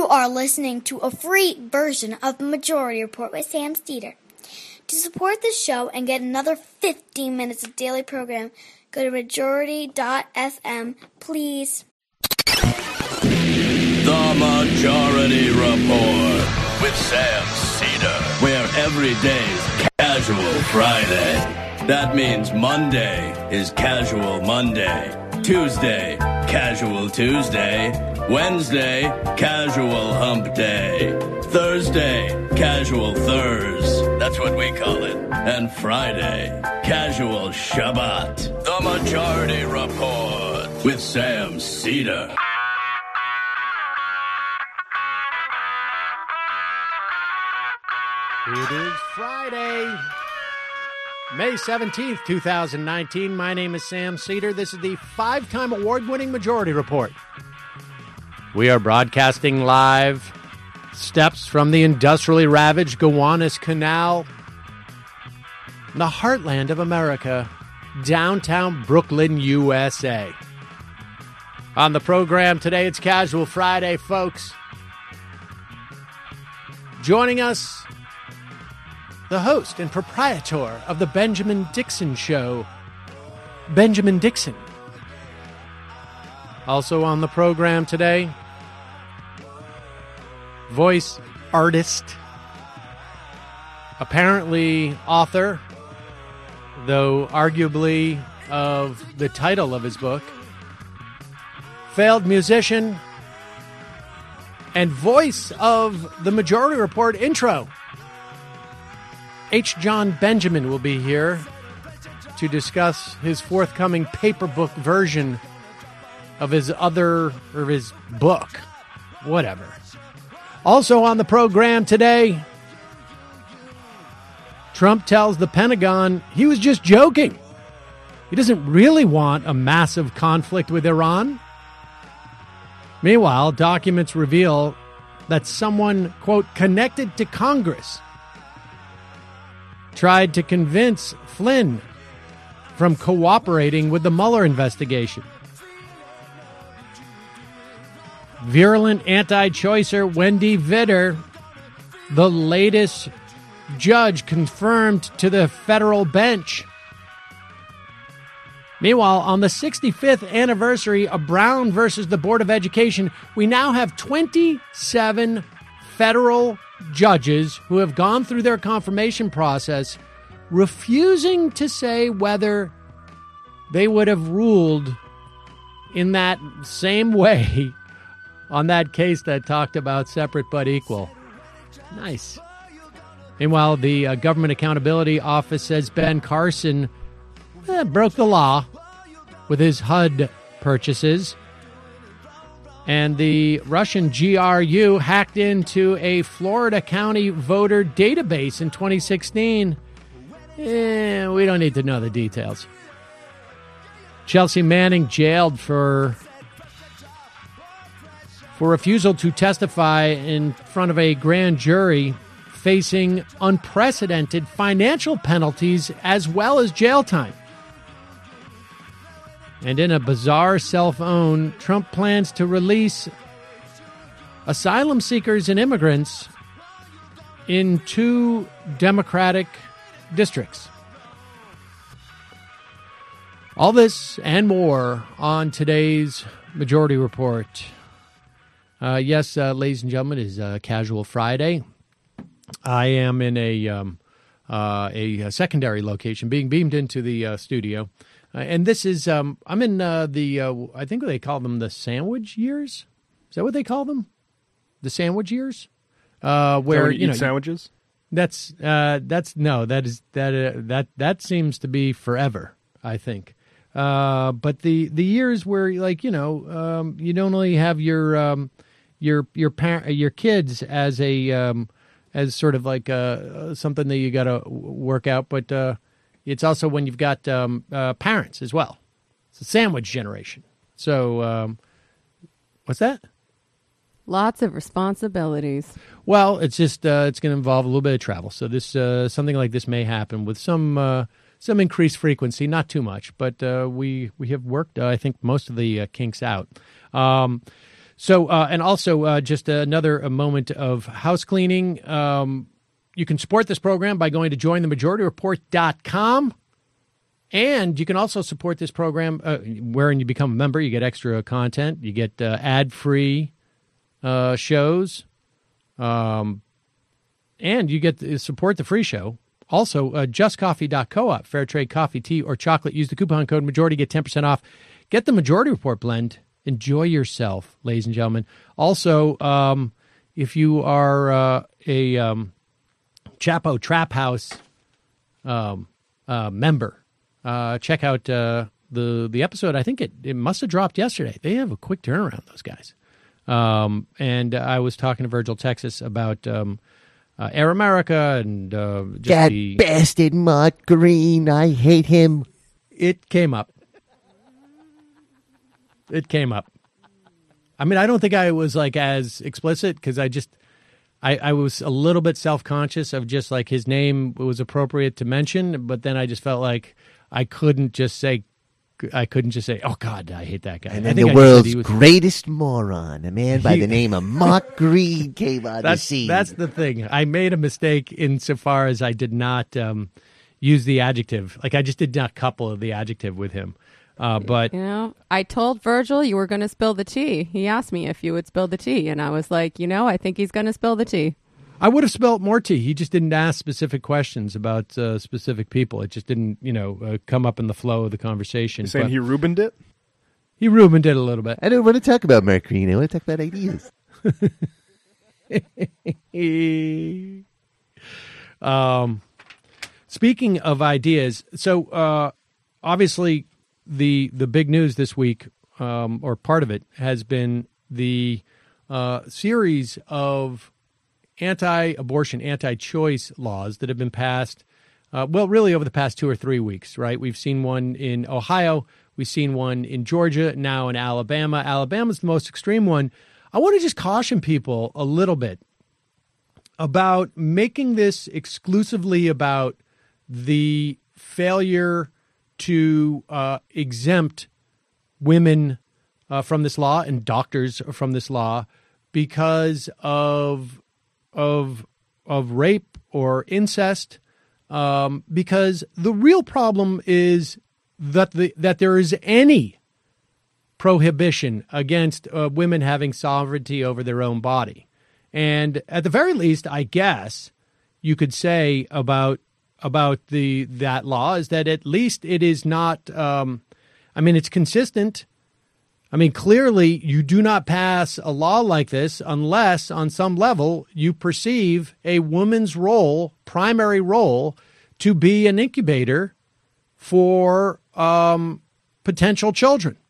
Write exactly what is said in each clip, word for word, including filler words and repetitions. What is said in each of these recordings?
are listening to a free version of the Majority Report with Sam Steeder. To support the show and get another fifteen minutes of daily program, go to majority dot f m, please. The Majority Report with Sam Steeder, where every day's Casual Friday. That means Monday is Casual Monday, Tuesday, Casual Tuesday, Wednesday, Casual Hump Day, Thursday, Casual Thurs, that's what we call it, and Friday, Casual Shabbat. The Majority Report with Sam Steeder. It is Friday, May seventeenth, twenty nineteen. My name is Sam Steeder. This is the five-time award-winning Majority Report. We are broadcasting live steps from the industrially ravaged Gowanus Canal, the heartland of America, downtown Brooklyn, U S A. On the program today, it's Casual Friday, folks. Joining us, the host and proprietor of the Benjamin Dixon Show, Benjamin Dixon. Also on the program today, voice artist, apparently author, though arguably of the title of his book, failed musician, and voice of the Majority Report intro. H. John Benjamin will be here to discuss his forthcoming paper book version of his other, or his book, whatever. Also on the program today, Trump tells the Pentagon he was just joking. He doesn't really want a massive conflict with Iran. Meanwhile, documents reveal that someone, quote, connected to Congress tried to convince Flynn from cooperating with the Mueller investigation. Virulent anti-choicer Wendy Vidder, the latest judge confirmed to the federal bench. Meanwhile, on the sixty-fifth anniversary of Brown versus the Board of Education, we now have twenty-seven federal judges who have gone through their confirmation process, refusing to say whether they would have ruled in that same way on that case that talked about separate but equal. Nice. Meanwhile, the uh, Government Accountability Office says Ben Carson eh, broke the law with his H U D purchases. And the Russian G R U hacked into a Florida county voter database in twenty sixteen. Eh, we don't need to know the details. Chelsea Manning jailed for, for refusal to testify in front of a grand jury, facing unprecedented financial penalties as well as jail time. And in a bizarre self-own, Trump plans to release asylum seekers and immigrants in two Democratic districts. All this and more on today's Majority Report. Uh, yes, uh, ladies and gentlemen, it is uh, Casual Friday. I am in a, um, uh, a, a secondary location, being beamed into the uh, studio. Uh, and this is, um, I'm in uh, the, uh, I think they call them the sandwich years. Is that what they call them? The sandwich years? Uh, where, you, you know, sandwiches? That's, uh, that's, no, that is, that, uh, that, that seems to be forever, I think. Uh, but the, the years where, like, you know, um, you don't only have your, um, your, your parent, your kids as a, um, as sort of like, uh, something that you got to work out, but, uh, it's also when you've got um, uh, parents as well. It's a sandwich generation. So, um, what's that? Lots of responsibilities. Well, it's just uh, it's going to involve a little bit of travel. So this uh, something like this may happen with some uh, some increased frequency, not too much, but uh, we we have worked, uh, I think, most of the uh, kinks out. Um, So, uh, and also uh, just another a moment of house cleaning. Um, you can support this program by going to join the majority report dot com. And you can also support this program uh, wherein you become a member. You get extra content. You get uh, ad-free uh, shows. Um, and you get to support the free show. Also, uh, just coffee dot coop, fair trade coffee, tea, or chocolate. Use the coupon code MAJORITY, get ten percent off. Get the Majority Report blend. Enjoy yourself, ladies and gentlemen. Also, um, if you are uh, a um, Chapo Trap House um, uh, member, Uh, check out uh, the the episode. I think it, it must have dropped yesterday. They have a quick turnaround, those guys. Um, and I was talking to Virgil Texas about um, uh, Air America and uh, just that the bastard Mark Green. I hate him. It came up. It came up. I mean, I don't think I was like as explicit because I just I, I was a little bit self conscious of just like his name was appropriate to mention, but then I just felt like I couldn't just say, I couldn't just say, oh, God, I hate that guy. And I then think the I world's was, greatest moron, a man by He- the name of Mark Green, came on the that's, scene. that's the thing. I made a mistake insofar as I did not um, use the adjective. Like, I just did not couple the adjective with him. Uh, but You know, I told Virgil you were going to spill the tea. He asked me if you would spill the tea, and I was like, you know, I think he's going to spill the tea. I would have spelled more tea. He just didn't ask specific questions about uh, specific people. It just didn't, you know, uh, come up in the flow of the conversation. You're saying But he Rubened it? he Ruben did a little bit. I don't want to talk about Mark Green. I want to talk about ideas. um, speaking of ideas, so uh, obviously the the big news this week, um, or part of it, has been the uh, series of anti-abortion, anti-choice laws that have been passed, uh, well, really over the past two or three weeks, right? We've seen one in Ohio. We've seen one in Georgia, now in Alabama. Alabama's the most extreme one. I want to just caution people a little bit about making this exclusively about the failure to uh, exempt women uh, from this law and doctors from this law because of of of rape or incest, um, because the real problem is that the that there is any prohibition against uh, women having sovereignty over their own body. And at the very least, I guess you could say about about the that law is that at least it is not. Um, I mean, it's consistent. I mean, clearly, you do not pass a law like this unless, on some level, you perceive a woman's role, primary role, to be an incubator for um, potential children.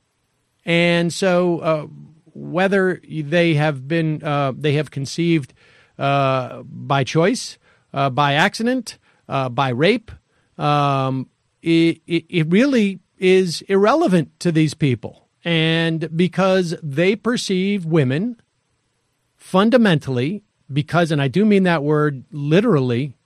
And so, uh, whether they have been, uh, they have conceived uh, by choice, uh, by accident, uh, by rape, um, it, it, it really is irrelevant to these people. And because they perceive women fundamentally, because, and I do mean that word literally,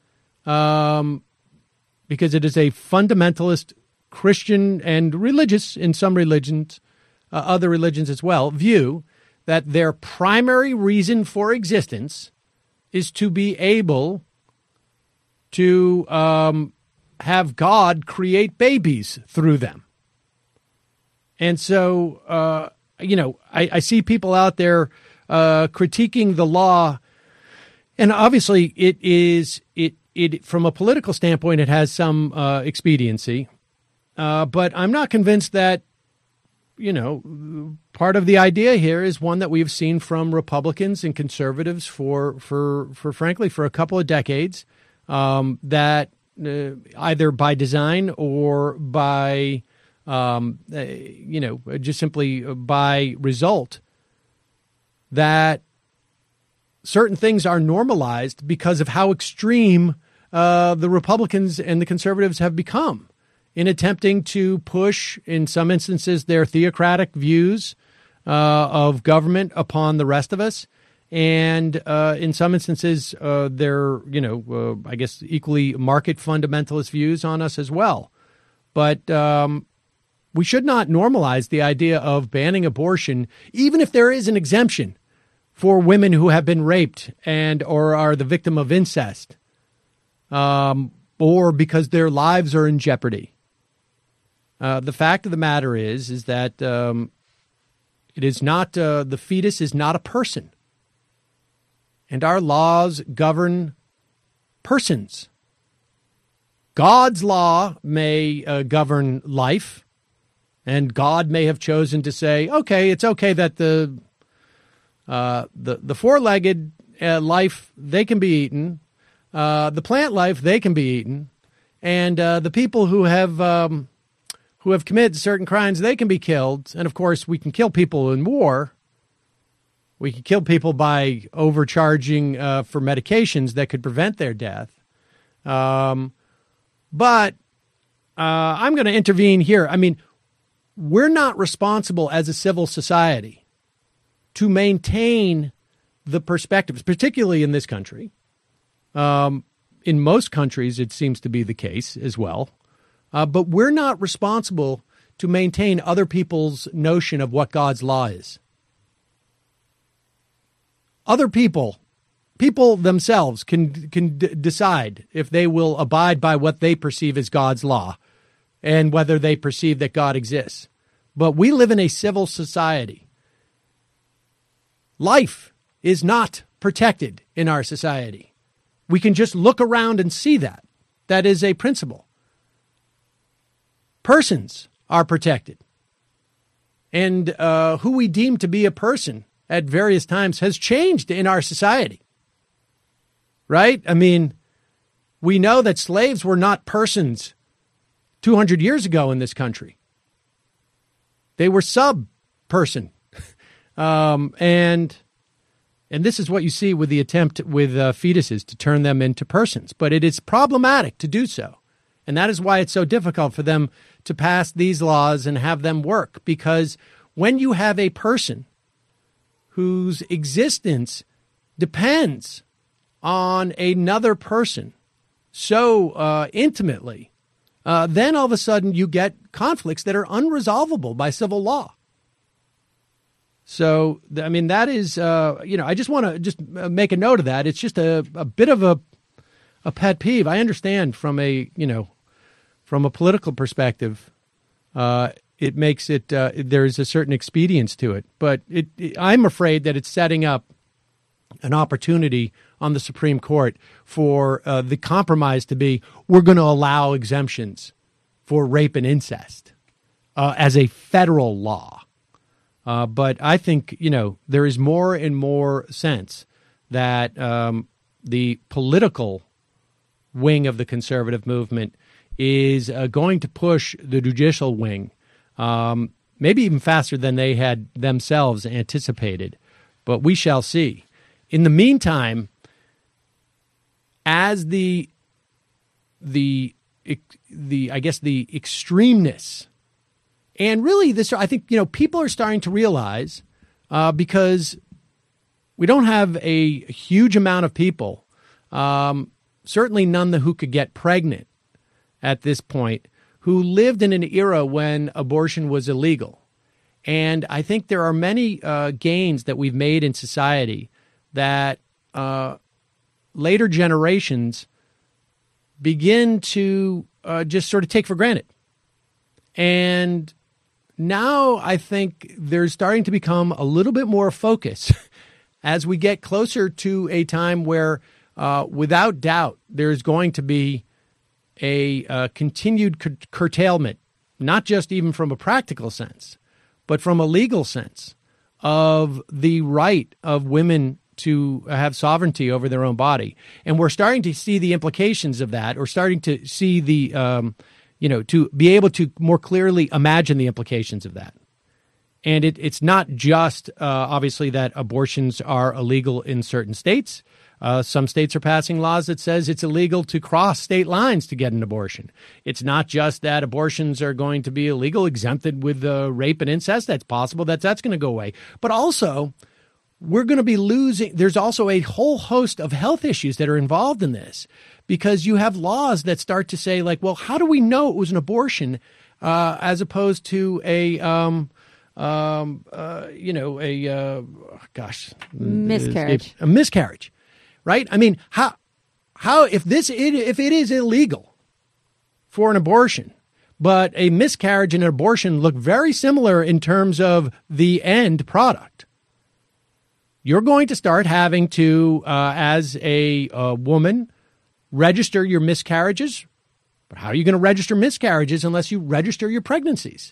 um, because it is a fundamentalist Christian and religious, in some religions, uh, other religions as well, view that their primary reason for existence is to be able to um, have God create babies through them. And so, uh, you know, I, I see people out there uh, critiquing the law, and obviously it is it it from a political standpoint it has some uh, expediency, uh, but I'm not convinced that, you know, part of the idea here is one that we've seen from Republicans and conservatives for for for frankly for a couple of decades, um, that uh, either by design or by Um, uh, you know, just simply by result, that certain things are normalized because of how extreme uh, the Republicans and the conservatives have become in attempting to push, in some instances, their theocratic views uh, of government upon the rest of us. And uh, in some instances, uh, their, you know, uh, I guess, equally market fundamentalist views on us as well. But, um, We should not normalize the idea of banning abortion, even if there is an exemption for women who have been raped and or are the victim of incest, um, or because their lives are in jeopardy. Uh, the fact of the matter is, is that um, it is not, uh, the fetus is not a person. And our laws govern persons. God's law may uh, govern life, and God may have chosen to say, okay, it's okay that the uh, the, the four-legged uh, life, they can be eaten. Uh, the plant life, they can be eaten. And uh, the people who have um, who have committed certain crimes, they can be killed. And, of course, we can kill people in war. We can kill people by overcharging uh, for medications that could prevent their death. Um, but uh, I'm going to intervene here. I mean, we're not responsible as a civil society to maintain the perspectives, particularly in this country. Um, in most countries, it seems to be the case as well. Uh, but we're not responsible to maintain other people's notion of what God's law is. Other people, people themselves can can d- decide if they will abide by what they perceive as God's law and whether they perceive that God exists. But we live in a civil society. Life is not protected in our society. We can just look around and see that. That is a principle. Persons are protected. And uh, who we deem to be a person at various times has changed in our society. Right? I mean, we know that slaves were not persons two hundred years ago in this country. They were sub-person. um, and and this is what you see with the attempt with uh, fetuses to turn them into persons. But it is problematic to do so. And that is why it's so difficult for them to pass these laws and have them work. Because when you have a person whose existence depends on another person so uh, intimately, uh, then all of a sudden you get conflicts that are unresolvable by civil law. So, I mean, that is, uh, you know, I just want to just make a note of that. It's just a, a bit of a, a pet peeve. I understand from a, you know, from a political perspective, uh, it makes it, uh, there's a certain expedience to it. But it, it, I'm afraid that it's setting up an opportunity on the Supreme Court for uh, the compromise to be, we're going to allow exemptions for rape and incest uh, as a federal law. Uh, but I think, you know, there is more and more sense that um, the political wing of the conservative movement is uh, going to push the judicial wing, um, maybe even faster than they had themselves anticipated. But we shall see. In the meantime, as the the the I guess the extremeness, and really this, I think, you know, people are starting to realize uh, because we don't have a huge amount of people, um, certainly none who could get pregnant at this point, who lived in an era when abortion was illegal. And I think there are many uh, gains that we've made in society that uh, later generations begin to uh, just sort of take for granted. And now I think there's starting to become a little bit more focus as we get closer to a time where, uh, without doubt, there's going to be a uh, continued cur- curtailment, not just even from a practical sense, but from a legal sense of the right of women to have sovereignty over their own body. And we're starting to see the implications of that, or starting to see the, um, you know, to be able to more clearly imagine the implications of that. And it, it's not just, uh, obviously, that abortions are illegal in certain states. Uh, some states are passing laws that says it's illegal to cross state lines to get an abortion. It's not just that abortions are going to be illegal, exempted with uh, rape and incest. That's possible. That's, that's going to go away. But also, we're going to be losing. There's also a whole host of health issues that are involved in this, because you have laws that start to say, like, well, how do we know it was an abortion uh, as opposed to a, um, um, uh, you know, a, uh, gosh. Miscarriage. A, a miscarriage, right? I mean, how, how, if this, if it is illegal for an abortion, but a miscarriage and an abortion look very similar in terms of the end product, you're going to start having to, uh, as a, a woman, register your miscarriages. But how are you going to register miscarriages unless you register your pregnancies?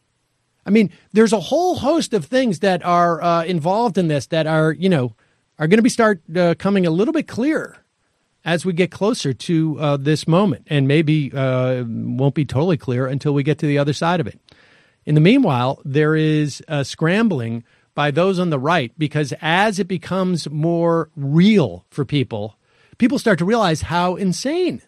I mean, there's a whole host of things that are uh, involved in this that are, you know, are going to be start uh, coming a little bit clearer as we get closer to uh, this moment, and maybe uh, won't be totally clear until we get to the other side of it. In the meanwhile, there is uh, scrambling by those on the right, because as it becomes more real for people, people start to realize how insane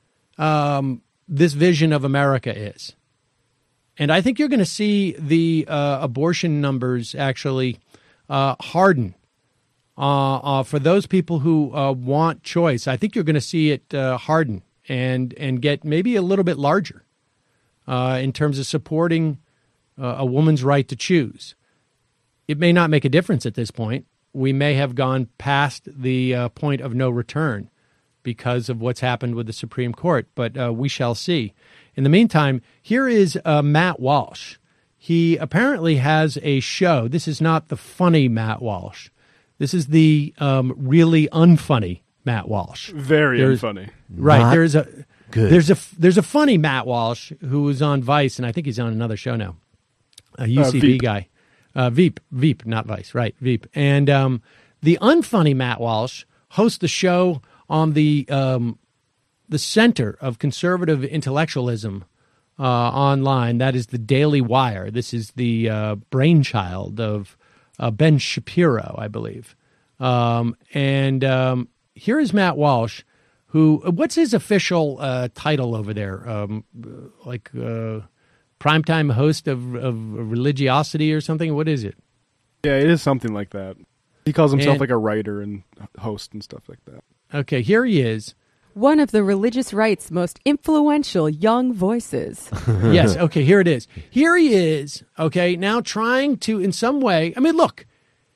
um, this vision of America is. And I think you're going to see the uh, abortion numbers actually uh, harden uh, uh, for those people who uh, want choice. I think you're going to see it uh, harden and, and get maybe a little bit larger uh, in terms of supporting uh, a woman's right to choose. It may not make a difference at this point. We may have gone past the uh, point of no return because of what's happened with the Supreme Court, but uh, we shall see. In the meantime, here is uh, Matt Walsh. He apparently has a show. This is not the funny Matt Walsh. This is the um, really unfunny Matt Walsh. Very there's, unfunny. Right. Not there's a good. there's a there's a funny Matt Walsh who was on Vice, and I think he's on another show now. A U C B uh, Veep. guy. Uh, Veep, Veep, not Vice, right? Veep. And um, the unfunny Matt Walsh hosts the show on the um, the center of conservative intellectualism uh, online. That is the Daily Wire. This is the uh, brainchild of uh, Ben Shapiro, I believe. Um, and um, here is Matt Walsh, who, what's his official uh, title over there? Um, like... Uh, primetime host of, of religiosity or something? What is it? Yeah, it is something like that. He calls himself And- like a writer and host and stuff like that. Okay, here he is. One of the religious right's most influential young voices. Yes, okay, here it is. Here he is, okay, now trying to, in some way, I mean, look,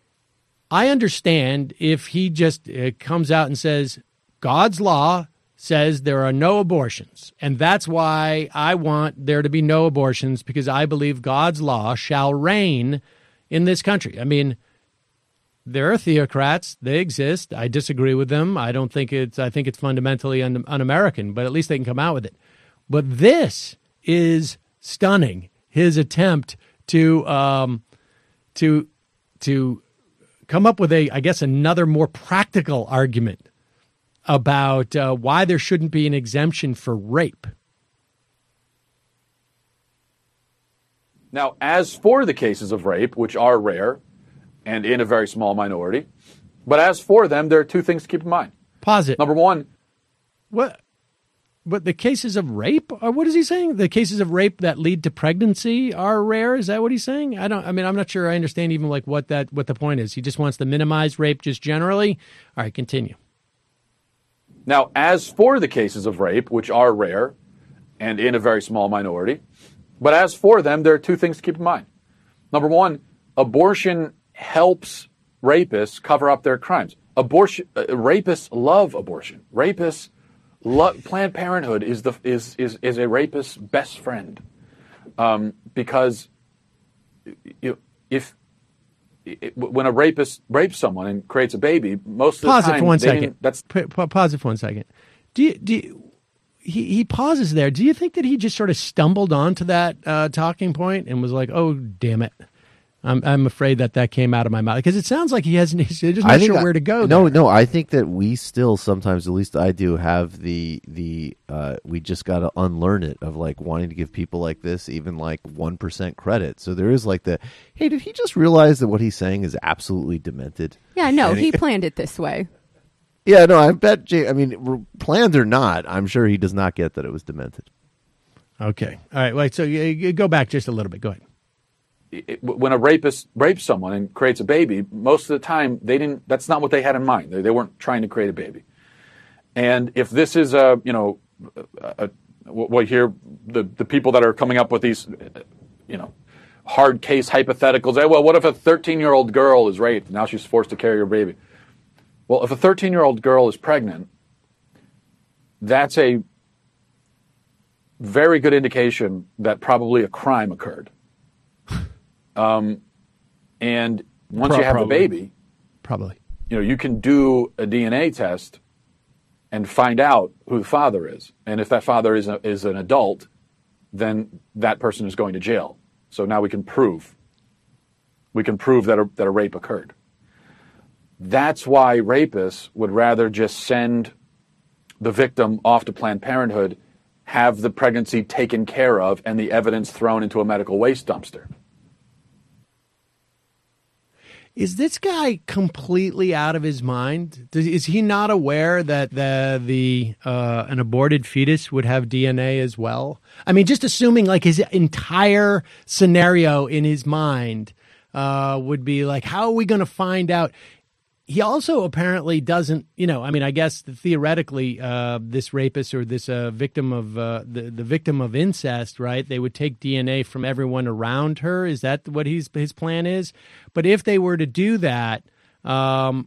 I understand if he just uh, comes out and says, God's law says there are no abortions, and that's why I want there to be no abortions, because I believe God's law shall reign in this country. I mean, there are theocrats. They exist. I disagree with them. I don't think it's, I think it's fundamentally un, un-American, but at least they can come out with it. But this is stunning, his attempt to, um, to, to come up with a, I guess, another more practical argument about uh, why there shouldn't be an exemption for rape. Now, as for the cases of rape, which are rare and in a very small minority, but as for them, there are two things to keep in mind. Pause it. Number one, What? But the cases of rape, or what is he saying? The cases of rape that lead to pregnancy are rare. Is that what he's saying? I don't. I mean, I'm not sure I understand even like what that what the point is. He just wants to minimize rape just generally. All right, continue. now, as for the cases of rape, which are rare and in a very small minority, but as for them, there are two things to keep in mind. Number one, abortion helps rapists cover up their crimes. Abortion, uh, rapists love abortion. Rapists love, Planned Parenthood is the is is is a rapist's best friend, um, because you know, if it, when a rapist rapes someone and creates a baby, most of the Pause time it for one they second. didn't- That's Pa- pa- pause it for one second. Do you, do you, he he pauses there? Do you think that he just sort of stumbled onto that uh, talking point and was like, "Oh, damn it"? I'm I'm afraid that that came out of my mouth because it sounds like he hasn't. He's just not sure I- where to go. No, there. no. I think that we still sometimes, at least I do, have the the. Uh, we just got to unlearn it of like wanting to give people like this even like one percent credit. So there is like the, hey, did he just realize that what he's saying is absolutely demented? Yeah, no, he planned it this way. Yeah, no. I bet. Jay, I mean, r- planned or not, I'm sure he does not get that it was demented. Okay. All right. Wait. So you, you go back just a little bit. Go ahead. it, when a rapist rapes someone and creates a baby, most of the time they didn't. That's not what they had in mind. They, they weren't trying to create a baby. And if this is a you know a, What hear the the people that are coming up with these, you know, hard case hypotheticals. Hey, well, what if a thirteen-year-old girl is raped? Now she's forced to carry her baby. Well, if a thirteen-year-old girl is pregnant, that's a very good indication that probably a crime occurred. Um, and once Pro- you have probably. the baby, Probably. you know, you can do a D N A test and find out who the father is. And if that father is a, is an adult, then that person is going to jail. So now we can prove, we can prove that a, that a rape occurred. That's why rapists would rather just send the victim off to Planned Parenthood, have the pregnancy taken care of, and the evidence thrown into a medical waste dumpster. Is this guy completely out of his mind? Does, is he not aware that the the uh, an aborted fetus would have D N A as well? I mean, just assuming like his entire scenario in his mind uh, would be like, how are we going to find out? He also apparently doesn't, you know, I mean, I guess theoretically, uh, this rapist or this uh, victim of uh, the, the victim of incest, right? They would take D N A from everyone around her. Is that what he's, his plan is? But if they were to do that, um,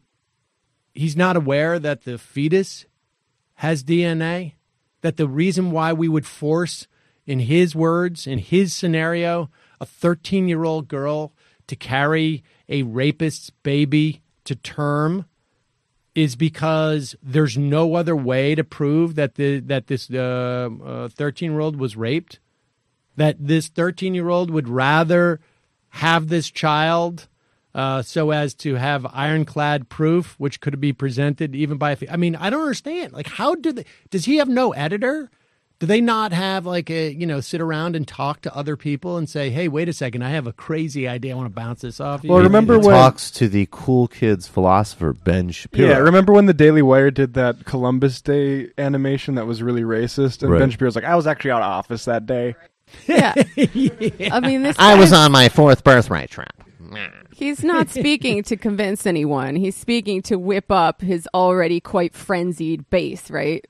he's not aware that the fetus has D N A, that the reason why we would force, in his words, in his scenario, a thirteen-year-old girl to carry a rapist's baby to term is because there's no other way to prove that the that this uh, uh, thirteen-year-old was raped, that this thirteen-year-old would rather have this child uh, so as to have ironclad proof, which could be presented even by a, I mean, I don't understand. Like, how do they, does he have no editor? Do they not have like a, you know, sit around and talk to other people and say, hey, wait a second, I have a crazy idea. I want to bounce this off you. Well, remember He when talks to the cool kids philosopher Ben Shapiro. Yeah, remember when the Daily Wire did that Columbus Day animation that was really racist, and Right. Ben Shapiro's like, I was actually out of office that day. Yeah. I mean, this I guy- was on my fourth birthright trip. He's not speaking to convince anyone. He's speaking to whip up his already quite frenzied base, right?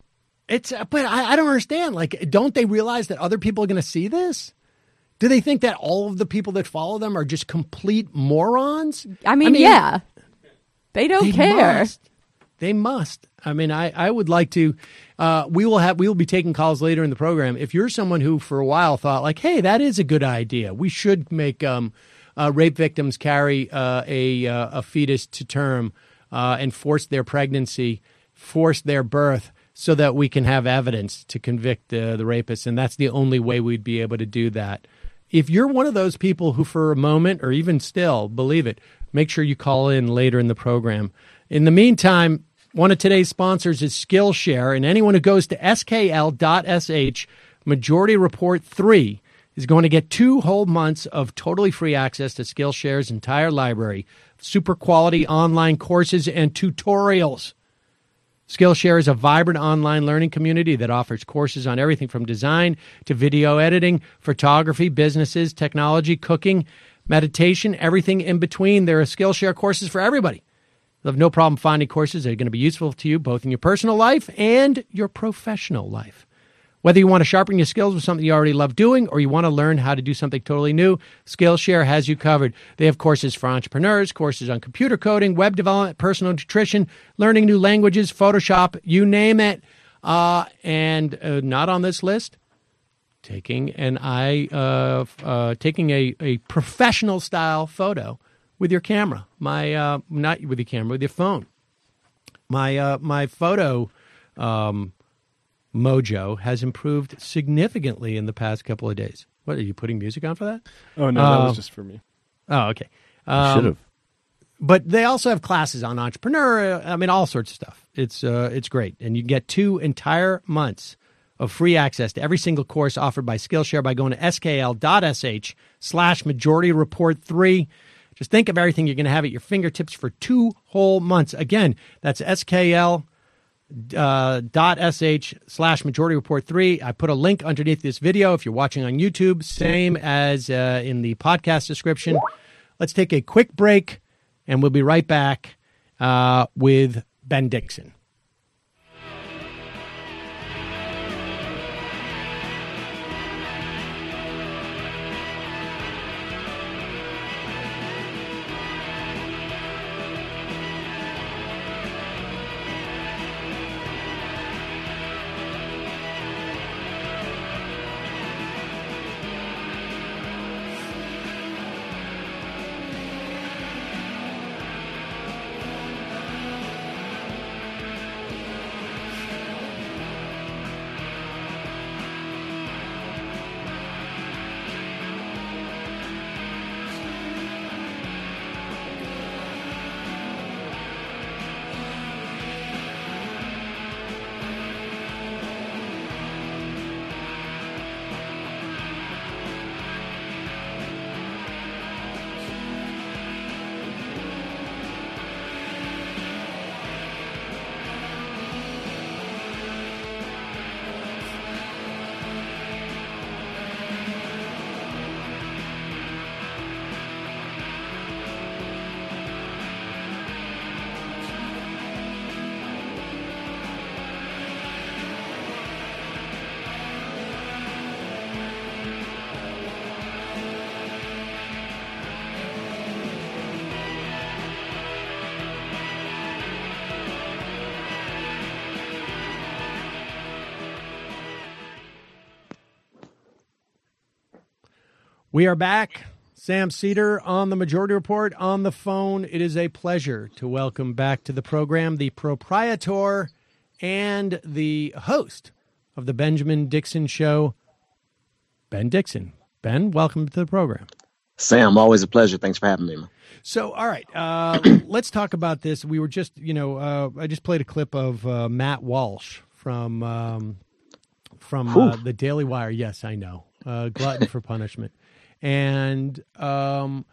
It's, but I, I don't understand. Like, don't they realize that other people are going to see this? Do they think that all of the people that follow them are just complete morons? I mean, yeah. They don't They care. must. They must. I mean, I, I would like to. Uh, we will have. We will be taking calls later in the program. If you're someone who, for a while, thought like, "Hey, that is a good idea. We should make um, uh, rape victims carry uh, a uh, a fetus to term uh, and force their pregnancy, force their birth, so that we can have evidence to convict uh, the rapist, and that's the only way we'd be able to do that." If you're one of those people who, for a moment, or even still, believe it, make sure you call in later in the program. In the meantime, one of today's sponsors is Skillshare, and anyone who goes to S K L dot S H Majority Report three is going to get two whole months of totally free access to Skillshare's entire library, super quality online courses and tutorials. Skillshare is a vibrant online learning community that offers courses on everything from design to video editing, photography, businesses, technology, cooking, meditation, everything in between. There are Skillshare courses for everybody. You'll have no problem finding courses that are going to be useful to you both in your personal life and your professional life. Whether you want to sharpen your skills with something you already love doing or you want to learn how to do something totally new, Skillshare has you covered. They have courses for entrepreneurs, courses on computer coding, web development, personal nutrition, learning new languages, Photoshop, you name it. Uh, and uh, not on this list, taking an eye, uh, uh, taking a, a professional style photo with your camera. My uh, not with your camera, with your phone. My uh, my photo. Um, Mojo has improved significantly in the past couple of days. What, are you putting music on for that? Oh, no, that Uh, was just for me. Oh, okay. You Um, should have. But they also have classes on entrepreneur. I mean, all sorts of stuff. It's uh, it's great, and you get two entire months of free access to every single course offered by Skillshare by going to S K L dot S H slash Majority Report three. Just think of everything you're going to have at your fingertips for two whole months. Again, that's S K L. Uh, dot sh slash Majority Report three. I put a link underneath this video if you're watching on YouTube, same as uh, in the podcast description. Let's take a quick break, and we'll be right back uh, with Ben Dixon. We are back. Sam Seder on the Majority Report on the phone. It is a pleasure to welcome back to the program the proprietor and the host of the Benjamin Dixon Show, Ben Dixon. Ben, welcome to the program. Sam, always a pleasure. Thanks for having me. So, all right, uh, let's talk about this. We were just, you know, uh, I just played a clip of uh, Matt Walsh from um, from uh, the Daily Wire. Yes, I know, uh, glutton for punishment. And um,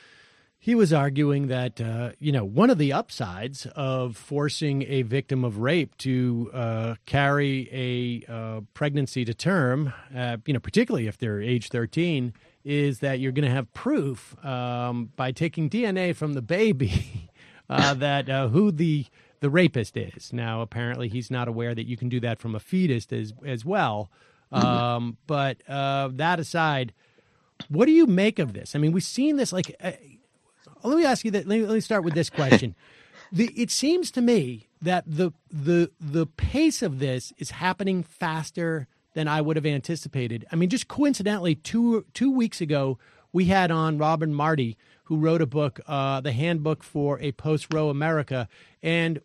he was arguing that, uh, you know, one of the upsides of forcing a victim of rape to uh, carry a uh, pregnancy to term, uh, you know, particularly if they're age thirteen, is that you're going to have proof um, by taking D N A from the baby uh, that uh, who the the rapist is. Now, apparently, he's not aware that you can do that from a fetus as as well. Um, but uh, that aside. What do you make of this? I mean, we've seen this. Like, uh, let me ask you that. Let me, let me start with this question. the, it seems to me that the the the pace of this is happening faster than I would have anticipated. I mean, just coincidentally, two two weeks ago, we had on Robin Marty, who wrote a book, uh, The Handbook for a Post-Roe America, and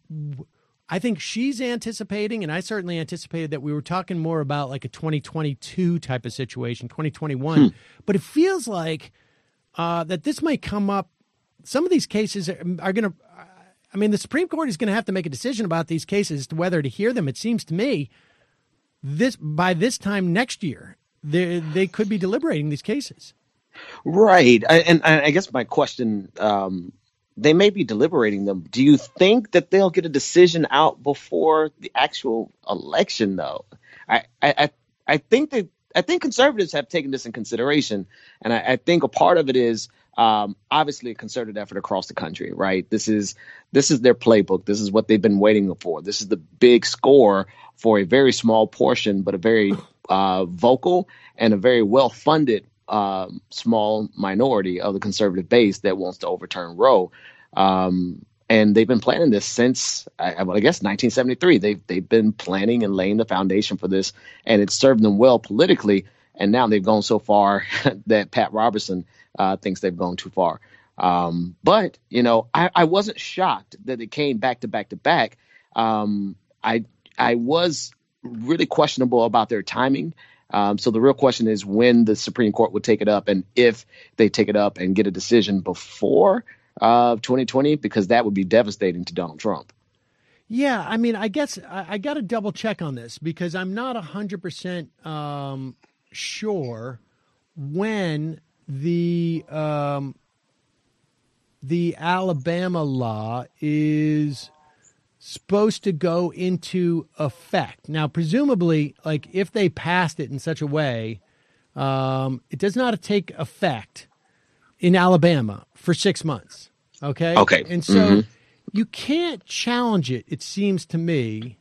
I think she's anticipating, and I certainly anticipated that we were talking more about like a twenty twenty-two type of situation, twenty twenty-one. Hmm. But it feels like uh, that this might come up. Some of these cases are, are going to, I mean, the Supreme Court is going to have to make a decision about these cases as to whether to hear them. It seems to me this by this time next year, they, they could be deliberating these cases. Right. I, and I guess my question, um, they may be deliberating them. Do you think that they'll get a decision out before the actual election, though? I, I, I think that I think conservatives have taken this in consideration, and I, I think a part of it is um, obviously a concerted effort across the country. Right. This is this is their playbook. This is what they've been waiting for. This is the big score for a very small portion, but a very uh, vocal and a very well funded. Um, small minority of the conservative base that wants to overturn Roe. Um, and they've been planning this since, I, I guess, nineteen seventy-three. They've, they've been planning and laying the foundation for this, and it's served them well politically. And now they've gone so far that Pat Robertson uh, thinks they've gone too far. Um, but, you know, I, I wasn't shocked that it came back to back to back. Um, I I was really questionable about their timing. Um, so the real question is when the Supreme Court would take it up, and if they take it up and get a decision before uh, twenty twenty, because that would be devastating to Donald Trump. Yeah, I mean, I guess I, I got to double check on this because I'm not one hundred percent um, sure when the um, the Alabama law is supposed to go into effect. Now, presumably, like if they passed it in such a way, um, it does not take effect in Alabama for six months. Okay. Okay. And so mm-hmm. you can't challenge it, it seems to me,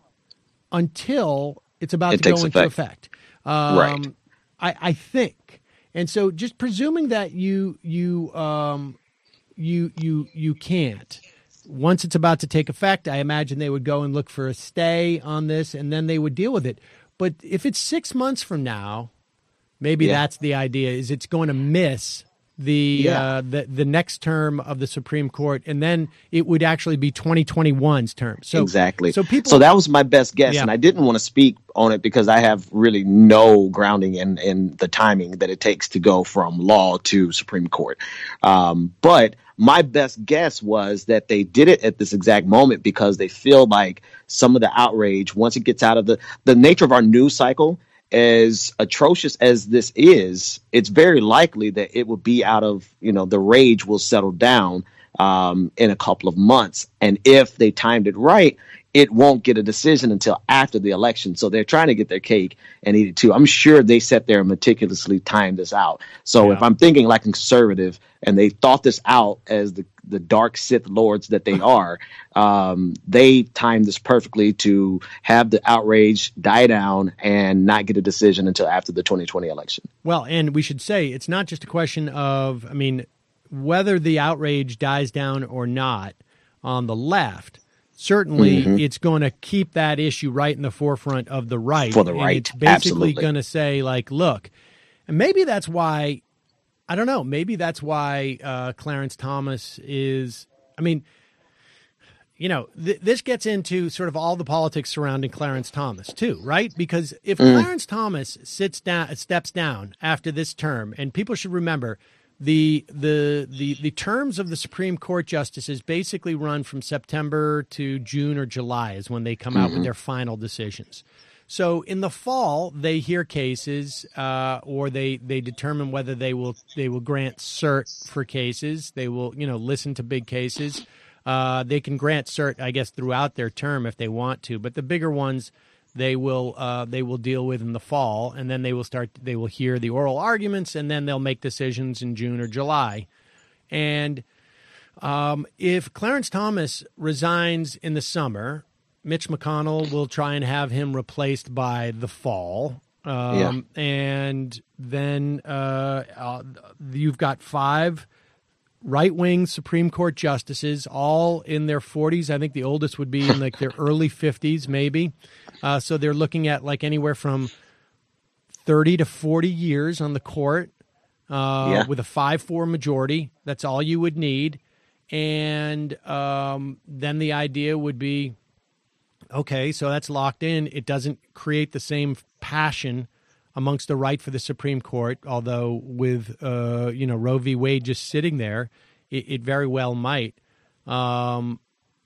until it's about it to go effect. into effect. Um, right. I, I think. And so just presuming that you, you, um, you, you, you can't. Once it's about to take effect, I imagine they would go and look for a stay on this, and then they would deal with it. But if it's six months from now, maybe yeah. that's the idea, is it's going to miss the, yeah. uh, the the next term of the Supreme Court, and then it would actually be twenty twenty-one's term. So, exactly. So, people, so that was my best guess, yeah. and I didn't want to speak on it because I have really no grounding in, in the timing that it takes to go from law to Supreme Court. Um, but my best guess was that they did it at this exact moment because they feel like some of the outrage, once it gets out of the, the nature of our news cycle, as atrocious as this is, it's very likely that it will be out of, you know, the rage will settle down um, in a couple of months. And if they timed it right, it won't get a decision until after the election. So they're trying to get their cake and eat it too. I'm sure they sat there and meticulously timed this out. So yeah. if I'm thinking like a conservative and they thought this out as the, the dark Sith lords that they are, um, they timed this perfectly to have the outrage die down and not get a decision until after the twenty twenty election. Well, and we should say it's not just a question of, I mean, whether the outrage dies down or not on the left. Certainly, mm-hmm. it's going to keep that issue right in the forefront of the right. For the right, and it's basically going to say, like, look, and maybe that's why I don't know. Maybe that's why uh, Clarence Thomas is. I mean, you know, th- this gets into sort of all the politics surrounding Clarence Thomas too, right? Because if mm. Clarence Thomas sits down, steps down after this term, and people should remember the the the the terms of the Supreme Court justices basically run from September to June or July is when they come mm-hmm. out with their final decisions. So in the fall, they hear cases, uh, or they, they determine whether they will they will grant cert for cases. They will, you know, listen to big cases. Uh, they can grant cert, I guess, throughout their term if they want to. But the bigger ones, they will uh, they will deal with in the fall, and then they will start. They will hear the oral arguments, and then they'll make decisions in June or July. And um, if Clarence Thomas resigns in the summer, Mitch McConnell will try and have him replaced by the fall. Um, yeah. And then uh, uh, you've got five right-wing Supreme Court justices, all in their forties. I think the oldest would be in like their early fifties, maybe. Uh, so they're looking at like anywhere from thirty to forty years on the court uh, yeah. with a five four majority. That's all you would need. And um, then the idea would be, okay, so that's locked in. It doesn't create the same passion amongst the right for the Supreme Court, although with, uh, you know, Roe v. Wade just sitting there, it, it very well might. Um,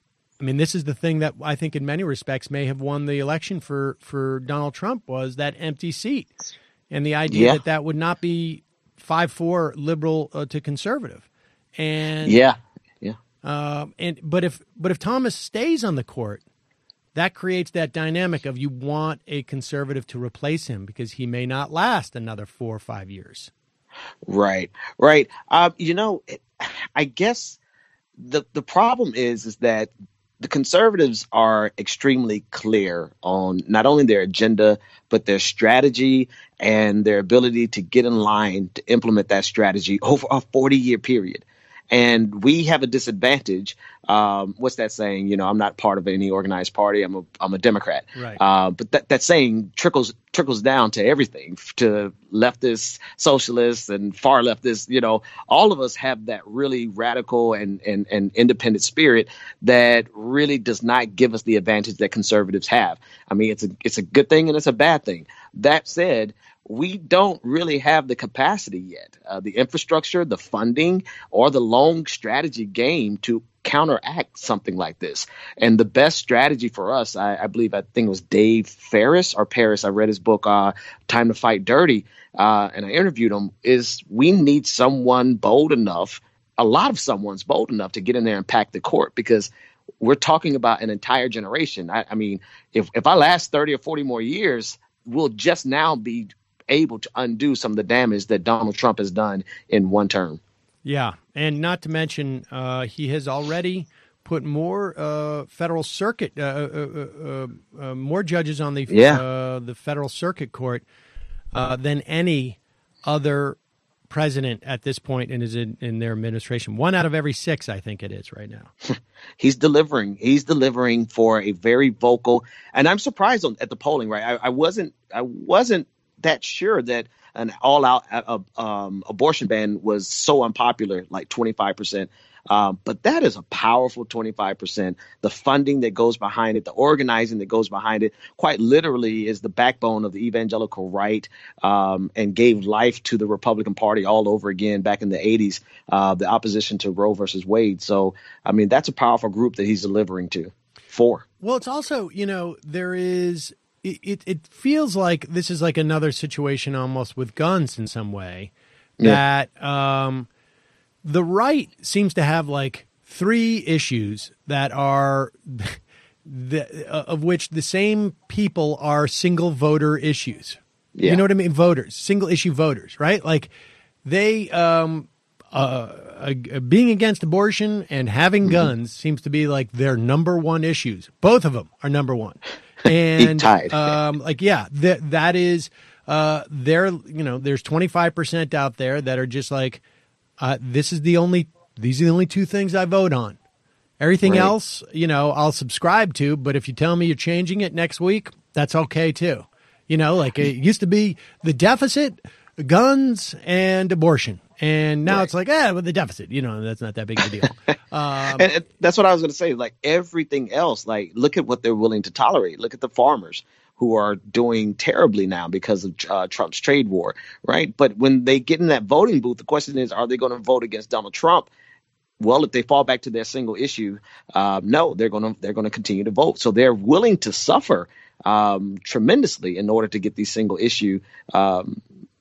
I mean, this is the thing that I think in many respects may have won the election for, for Donald Trump was that empty seat. And the idea yeah. that that would not be five four liberal uh, to conservative. And yeah, yeah. Uh, and but if but if Thomas stays on the court, that creates that dynamic of you want a conservative to replace him because he may not last another four or five years. Right, right. Uh, you know, I guess the the problem is is that the conservatives are extremely clear on not only their agenda, but their strategy and their ability to get in line to implement that strategy over a forty-year period. And we have a disadvantage. Um, what's that saying? You know, I'm not part of any organized party. I'm a I'm a Democrat. Right. Uh, but that, that saying trickles trickles down to everything, to leftists, socialists, and far leftists. You know, all of us have that really radical and, and, and independent spirit that really does not give us the advantage that conservatives have. I mean, it's a it's a good thing and it's a bad thing. That said, we don't really have the capacity yet, uh, the infrastructure, the funding, or the long strategy game to counteract something like this. And the best strategy for us, I, I believe, I think it was Dave Ferris or Paris. I read his book, uh, Time to Fight Dirty, uh, and I interviewed him, is we need someone bold enough, a lot of someone's bold enough to get in there and pack the court, because we're talking about an entire generation. I, I mean, if, if I last thirty or forty more years, we'll just now be able to undo some of the damage that Donald Trump has done in one term. Yeah, and not to mention, uh, he has already put more uh, federal circuit, uh, uh, uh, uh, more judges on the yeah. uh, the federal circuit court uh, than any other president at this point in his in their administration. One out of every six, I think it is right now. He's delivering. He's delivering for a very vocal, and I'm surprised on, at the polling. Right, I, I wasn't. I wasn't. that sure that an all-out uh, um, abortion ban was so unpopular, like twenty-five percent. Um, but that is a powerful twenty-five percent. The funding that goes behind it, the organizing that goes behind it, quite literally is the backbone of the evangelical right, um, and gave life to the Republican Party all over again back in the eighties, uh, the opposition to Roe versus Wade. So, I mean, that's a powerful group that he's delivering to for. Well, it's also, you know, there is... It it feels like this is like another situation almost with guns in some way, that yeah. um, the right seems to have like three issues that are the, uh, of which the same people are single voter issues. Yeah. You know what I mean? Voters, single issue voters, right? Like they um, uh, uh, being against abortion and having mm-hmm. guns seems to be like their number one issues. Both of them are number one. And um, like, yeah, that that is uh, there. You know, there's twenty-five percent out there that are just like, uh, this is the only, these are the only two things I vote on. Everything right. else, you know, I'll subscribe to. But if you tell me you're changing it next week, that's okay too. You know, like it used to be the deficit, guns, and abortion. And now Right. it's like, eh, with the deficit, you know, that's not that big of a deal. Um, And and that's what I was going to say. Like everything else, like look at what they're willing to tolerate. Look at the farmers who are doing terribly now because of uh, Trump's trade war, right? But when they get in that voting booth, the question is, are they going to vote against Donald Trump? Well, if they fall back to their single issue, uh, no, they're going to they're going to continue to vote. So they're willing to suffer um, tremendously in order to get these single issue um,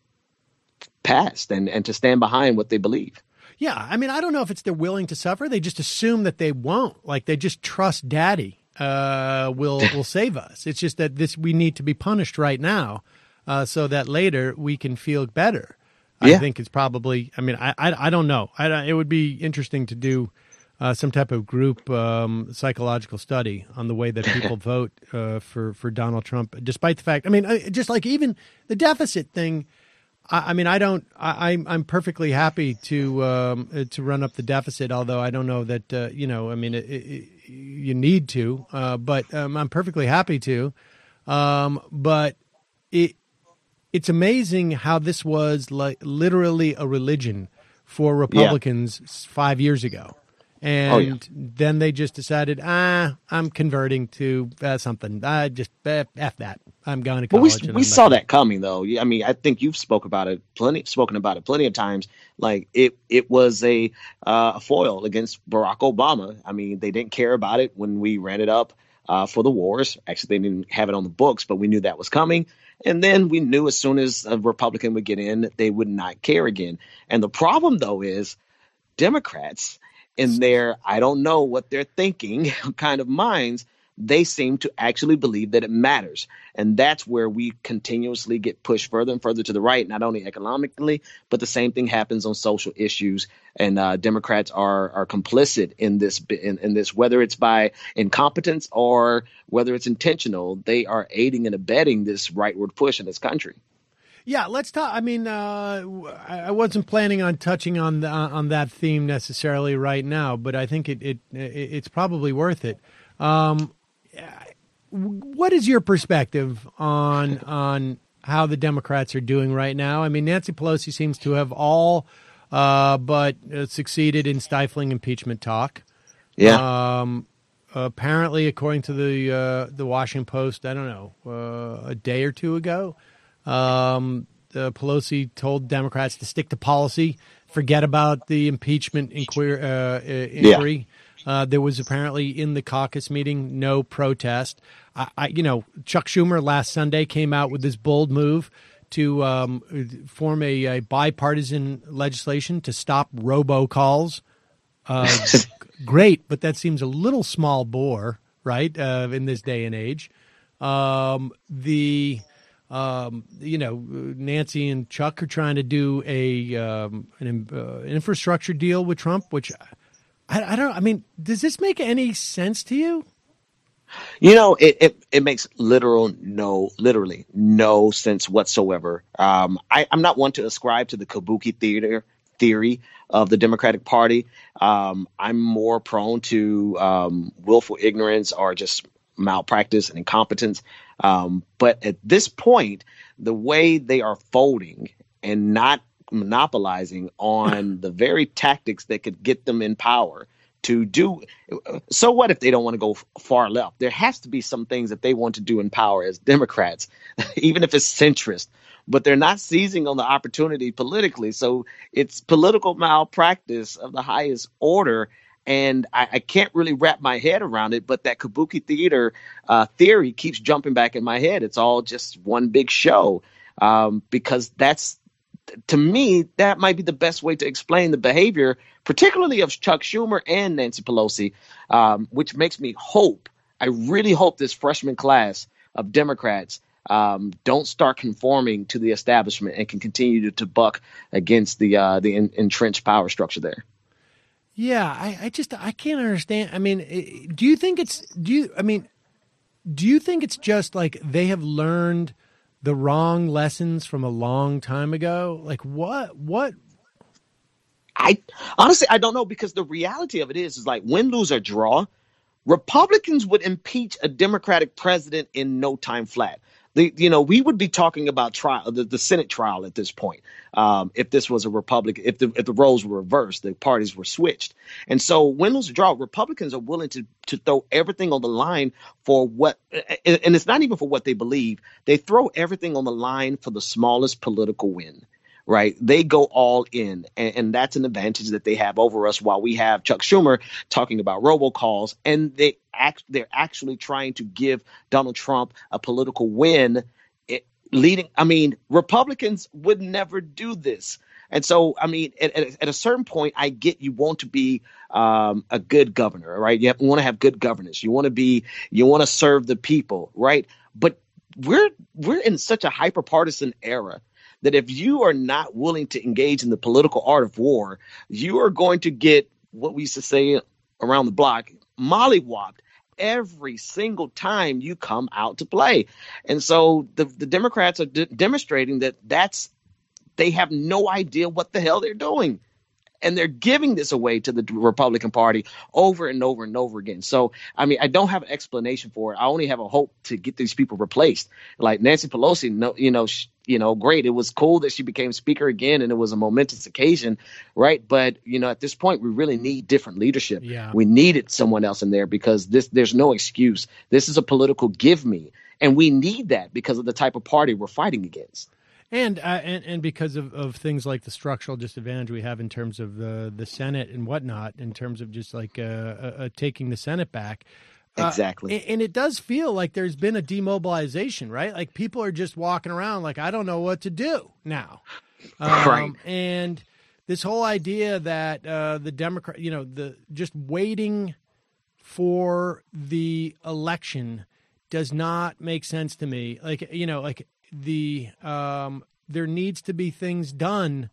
passed and and to stand behind what they believe. Yeah, I mean, I don't know if it's they're willing to suffer. They just assume that they won't. Like they just trust Daddy uh, will will save us. It's just that this we need to be punished right now, uh, so that later we can feel better. Yeah. I think it's probably. I mean, I I, I don't know. I don't- it would be interesting to do uh, some type of group um, psychological study on the way that people vote uh, for for Donald Trump, despite the fact. I mean, I- just like even the deficit thing. I I mean, I don't. I, I'm I'm perfectly happy to um, uh, to run up the deficit. Although I don't know that uh, you know. I mean, it, it, you need to, uh, but um, I'm perfectly happy to. Um, but it it's amazing how this was like literally a religion for Republicans s- five years ago, and Oh, yeah. then they just decided, ah, I'm converting to uh, something. I just uh, f that. I'm going to But we college. and we I'm not saw gonna- that coming, though. Yeah, I mean, I think you've spoke about it plenty, spoken about it plenty of times. Like it, it was a uh, a foil against Barack Obama. I mean, they didn't care about it when we ran it up uh, for the wars. Actually, they didn't have it on the books, but we knew that was coming. And then we knew as soon as a Republican would get in, they would not care again. And the problem, though, is Democrats in their, I don't know what they're thinking kind of minds, they seem to actually believe that it matters. And that's where we continuously get pushed further and further to the right, not only economically, but the same thing happens on social issues. And uh, Democrats are are complicit in this, in, in this, whether it's by incompetence or whether it's intentional, they are aiding and abetting this rightward push in this country. Yeah, let's talk. I mean, uh, w- I I wasn't planning on touching on the, on that theme necessarily right now, but I think it, it, it it's probably worth it. Um, what is your perspective on on how the Democrats are doing right now? I mean, Nancy Pelosi seems to have all uh, but uh, succeeded in stifling impeachment talk. Yeah. Um, apparently, according to the uh, the Washington Post, I don't know, uh, a day or two ago, um, the Pelosi told Democrats to stick to policy, forget about the impeachment inquiry. Uh, uh, inquiry. Uh, there was apparently in the caucus meeting no protest. I, I, you know, Chuck Schumer last Sunday came out with this bold move to um, form a, a bipartisan legislation to stop robocalls. Uh, great, but that seems a little small bore, right? Uh, in this day and age, um, the um, you know Nancy and Chuck are trying to do a um, an uh, infrastructure deal with Trump, which I, I don't. I mean, does this make any sense to you? You know, it, it, it makes literal no, literally no sense whatsoever. Um, I, I'm not one to ascribe to the kabuki theater theory of the Democratic Party. Um, I'm more prone to um, willful ignorance or just malpractice and incompetence. Um, but at this point, the way they are folding and not monopolizing on the very tactics that could get them in power to do. So what if they don't want to go far left? There has to be some things that they want to do in power as Democrats, even if it's centrist, but they're not seizing on the opportunity politically. So it's political malpractice of the highest order. And I, I can't really wrap my head around it, but that kabuki theater uh, theory keeps jumping back in my head. It's all just one big show um, because that's, to me, that might be the best way to explain the behavior, particularly of Chuck Schumer and Nancy Pelosi, um, which makes me hope. I really hope this freshman class of Democrats um, don't start conforming to the establishment and can continue to, to buck against the uh, the in, entrenched power structure there. Yeah, I, I just I can't understand. I mean, i- do you think it's do you? I mean, do you think it's just like they have learned the wrong lessons from a long time ago? Like what? What? I honestly, I don't know, because the reality of it is, is like win, lose, or draw, Republicans would impeach a Democratic president in no time flat. The, you know, we would be talking about trial, the, the Senate trial at this point, um, if this was a Republican, if the if the roles were reversed, the parties were switched. And so, win, lose, or draw, Republicans are willing to to throw everything on the line for what, and it's not even for what they believe. They throw everything on the line for the smallest political win. Right. They go all in. And, and that's an advantage that they have over us, while we have Chuck Schumer talking about robocalls. And they act, they're actually trying to give Donald Trump a political win. It, leading. I mean, Republicans would never do this. And so, I mean, at, at, at a certain point, I get you want to be um, a good governor. Right. You, have, you want to have good governance. You want to be you want to serve the people. Right. But we're we're in such a hyper partisan era that if you are not willing to engage in the political art of war, you are going to get what we used to say around the block, mollywopped every single time you come out to play. And so the, the Democrats are de- demonstrating that that's they have no idea what the hell they're doing. And they're giving this away to the Republican Party over and over and over again. So, I mean, I don't have an explanation for it. I only have a hope to get these people replaced. Like Nancy Pelosi, no, you know, sh- you know, great. It was cool that she became speaker again, and it was a momentous occasion, right? But, you know, at this point, we really need different leadership. Yeah. We needed someone else in there, because this there's no excuse. This is a political give me. And we need that because of the type of party we're fighting against. And, uh, and and because of, of things like the structural disadvantage we have in terms of the the Senate and whatnot, in terms of just like uh, uh, taking the Senate back. Uh, Exactly. and, and it does feel like there's been a demobilization, right? Like people are just walking around like, I don't know what to do now. Um, Right. And this whole idea that uh, the Democrat, you know, the just waiting for the election does not make sense to me. Like, you know, like the um, there needs to be things done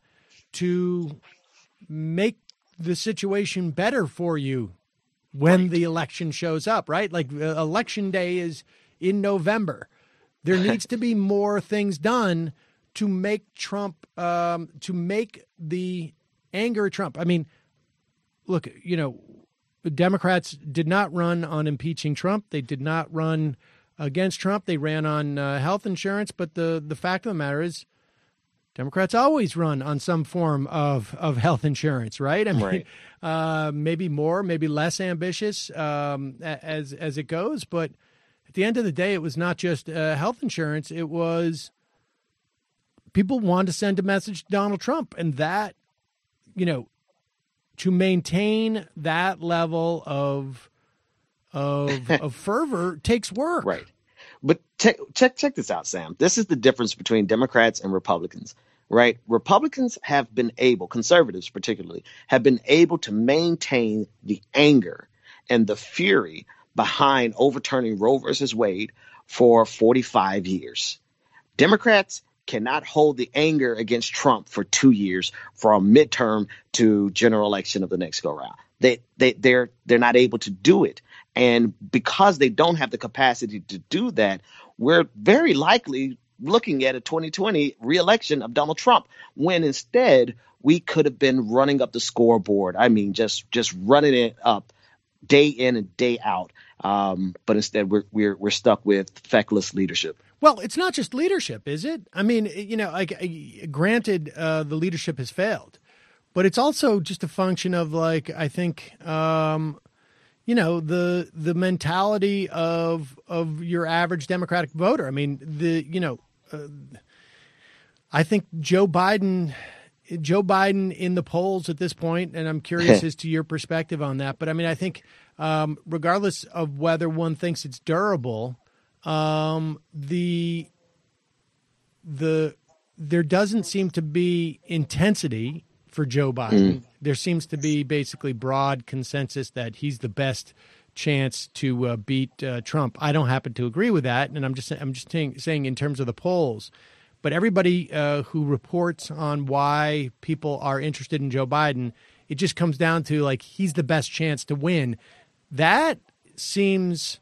to make the situation better for you when Right. the election shows up, right? Like uh, election day is in November. There needs to be more things done to make Trump, um, to make the anger at Trump. I mean, look, you know, the Democrats did not run on impeaching Trump. They did not run against Trump. They ran on uh, health insurance. But the, the fact of the matter is, Democrats always run on some form of, of health insurance, right? I mean, Right. Uh, maybe more, maybe less ambitious um, as as it goes. But at the end of the day, it was not just uh, health insurance. It was people wanted to send a message to Donald Trump. And that, you know, to maintain that level of of, of fervor takes work. Right. But te- check check this out, Sam. This is the difference between Democrats and Republicans, right? Republicans have been able, conservatives particularly, have been able to maintain the anger and the fury behind overturning Roe versus Wade for forty-five years. Democrats cannot hold the anger against Trump for two years from midterm to general election of the next go round. They they they're they're not able to do it. And because they don't have the capacity to do that, we're very likely looking at a twenty twenty reelection of Donald Trump, when instead we could have been running up the scoreboard. I mean, just just running it up day in and day out. Um, but instead, we're we're we're stuck with feckless leadership. Well, it's not just leadership, is it? I mean, you know, like uh, granted, uh, the leadership has failed, but it's also just a function of, like, I think, um, you know, the the mentality of of your average Democratic voter. I mean, the you know, uh, I think Joe Biden, Joe Biden in the polls at this point, and I'm curious as to your perspective on that. But I mean, I think um, regardless of whether one thinks it's durable, um, the the there doesn't seem to be intensity for Joe Biden. Mm. There seems to be basically broad consensus that he's the best chance to uh, beat uh, Trump. I don't happen to agree with that, and I'm just I'm just saying, saying in terms of the polls. But everybody uh, who reports on why people are interested in Joe Biden, it just comes down to, like, he's the best chance to win. That seems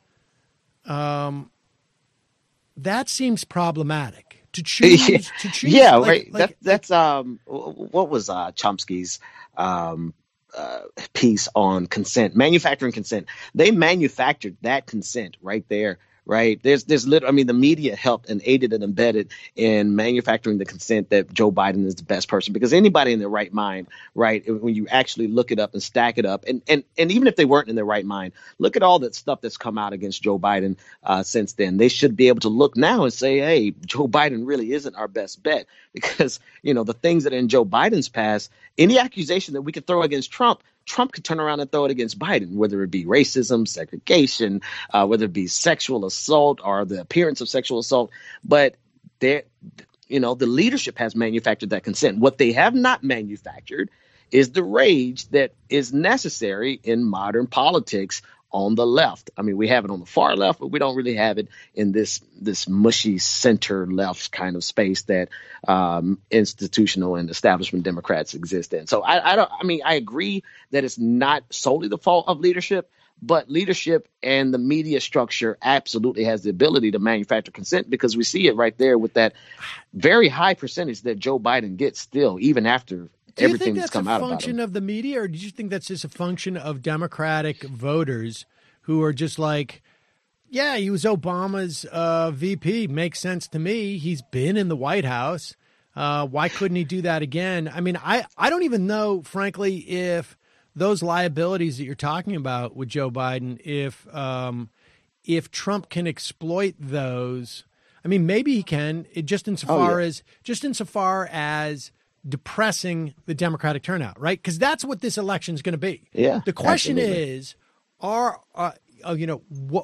um, that seems problematic. To choose, yeah, to choose, yeah like, right. Like, that, that's um, what was uh, Chomsky's um, uh, piece on consent, manufacturing consent. They manufactured that consent right there, right? There's, there's lit- I mean, the media helped and aided and embedded in manufacturing the consent that Joe Biden is the best person, because anybody in their right mind, right, when you actually look it up and stack it up, and and and even if they weren't in their right mind, look at all that stuff that's come out against Joe Biden uh, since then. They should be able to look now and say, hey, Joe Biden really isn't our best bet, because, you know, the things that are in Joe Biden's past, any accusation that we could throw against Trump, Trump could turn around and throw it against Biden, whether it be racism, segregation, uh, whether it be sexual assault or the appearance of sexual assault. But there, you know, the leadership has manufactured that consent. What they have not manufactured is the rage that is necessary in modern politics on the left. I mean, we have it on the far left, but we don't really have it in this this mushy center left kind of space that um, institutional and establishment Democrats exist in. So I, I don't. I mean, I agree that it's not solely the fault of leadership, but leadership and the media structure absolutely has the ability to manufacture consent, because we see it right there with that very high percentage that Joe Biden gets still, even after Do you everything think that's that's come a out about him. function of the media, or do you think that's just a function of Democratic voters who are just like, yeah, he was Obama's uh, V P. Makes sense to me. He's been in the White House. Uh, why couldn't he do that again? I mean, I, I don't even know, frankly, if those liabilities that you're talking about with Joe Biden, if um, if Trump can exploit those. I mean, maybe he can, it just insofar Oh, yeah. as just insofar as depressing the Democratic turnout, right? Because that's what this election is going to be. Yeah, The question absolutely. is, are uh, uh, you know what?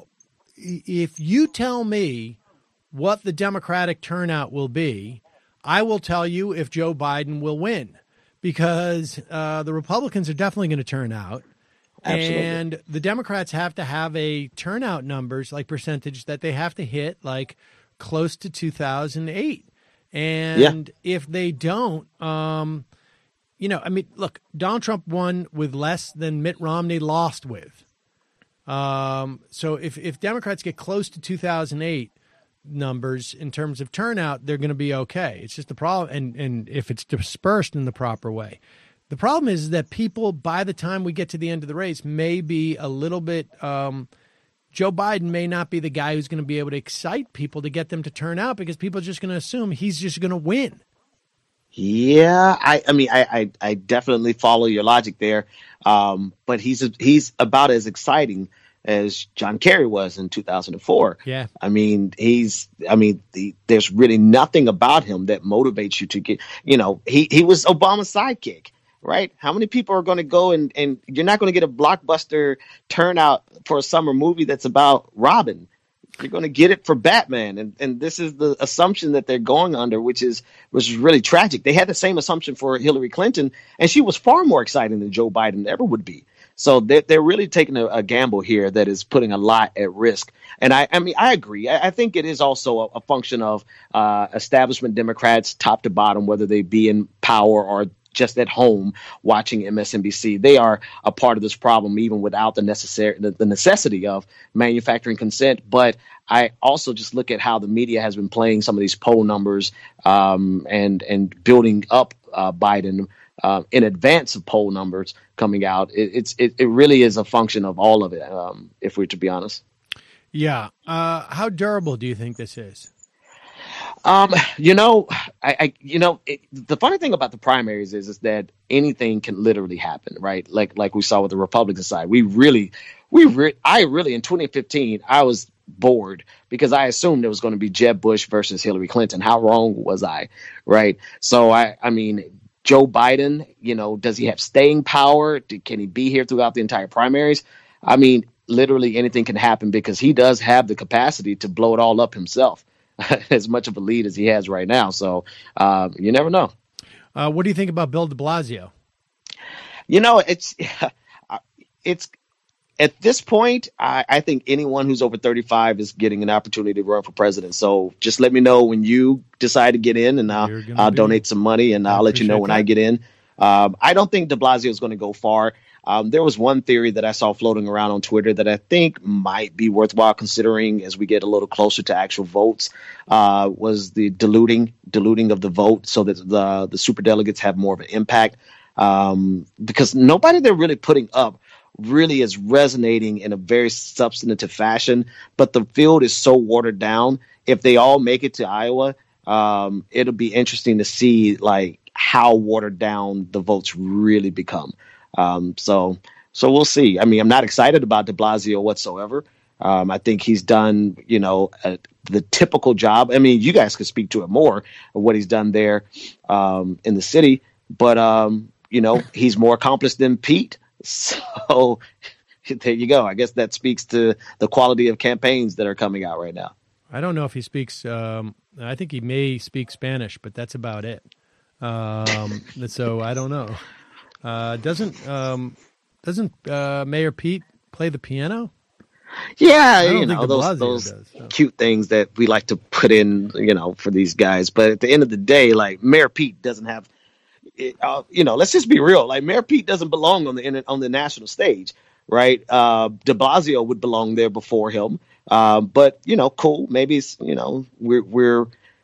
If you tell me what the Democratic turnout will be, I will tell you if Joe Biden will win, because uh, the Republicans are definitely going to turn out. Absolutely. And the Democrats have to have a turnout numbers, like percentage, that they have to hit like close to two thousand eight. And if they don't, um, you know, I mean, look, Donald Trump won with less than Mitt Romney lost with. Um, so if, if Democrats get close to two thousand eight numbers in terms of turnout, they're going to be okay. It's just the problem. And, and if it's dispersed in the proper way, the problem is that people, by the time we get to the end of the race, may be a little bit, um, Joe Biden may not be the guy who's going to be able to excite people to get them to turn out, because people are just going to assume he's just going to win. Yeah, I, I mean, I, I, I definitely follow your logic there. Um, but he's he's about as exciting as John Kerry was in two thousand four. Yeah. I mean, he's, I mean, the, there's really nothing about him that motivates you to get, you know, he, he was Obama's sidekick, right? How many people are going to go and, and you're not going to get a blockbuster turnout for a summer movie that's about Robin. You're going to get it for Batman. And, and this is the assumption that they're going under, which is, which is really tragic. They had the same assumption for Hillary Clinton, and she was far more exciting than Joe Biden ever would be. So they're, they're really taking a, a gamble here that is putting a lot at risk. And I, I mean, I agree. I, I think it is also a, a function of uh, establishment Democrats, top to bottom, whether they be in power or just at home watching M S N B C. They are a part of this problem, even without the necessary the, the necessity of manufacturing consent. But I also just look at how the media has been playing some of these poll numbers um, and and building up uh, Biden uh, in advance of poll numbers coming out. It, it's it, it really is a function of all of it, um, if we're to be honest. Yeah. Uh, how durable do you think this is? Um, you know, I, I you know, it, the funny thing about the primaries is, is that anything can literally happen, right? Like, like we saw with the Republican side, we really, we re- I really, in twenty fifteen, I was bored because I assumed it was going to be Jeb Bush versus Hillary Clinton. How wrong was I? Right. So I, I mean, Joe Biden, you know, does he have staying power? Do, can he be here throughout the entire primaries? I mean, literally anything can happen because he does have the capacity to blow it all up himself. As much of a lead as he has right now. So uh, you never know. Uh, what do you think about Bill de Blasio? You know, it's it's at this point, I, I think anyone who's over thirty-five is getting an opportunity to run for president. So just let me know when you decide to get in, and I'll, I'll be, donate some money, and I'll let you know when that. I get in. Um, I don't think de Blasio is going to go far. Um, there was one theory that I saw floating around on Twitter that I think might be worthwhile considering as we get a little closer to actual votes, uh, was the diluting diluting of the vote so that the, the superdelegates have more of an impact. Um, because nobody they're really putting up really is resonating in a very substantive fashion, but the field is so watered down. If they all make it to Iowa, um, it'll be interesting to see like how watered down the votes really become. Um, so, so we'll see. I mean, I'm not excited about de Blasio whatsoever. Um, I think he's done, you know, a, the typical job. I mean, you guys could speak to it more of what he's done there um, in the city, but um, you know, he's more accomplished than Pete. So there you go. I guess that speaks to the quality of campaigns that are coming out right now. I don't know if he speaks. Um, I think he may speak Spanish, but that's about it. Um, so I don't know. Uh, doesn't um, doesn't uh, Mayor Pete play the piano? Yeah, I don't you think know, de those Blasio those does, so. cute things that we like to put in, you know, for these guys. But at the end of the day, like Mayor Pete doesn't have, uh, you know, let's just be real. Like Mayor Pete doesn't belong on the on the national stage, right? Uh, de Blasio would belong there before him. Um, but you know, cool. Maybe it's, you know, we're we're.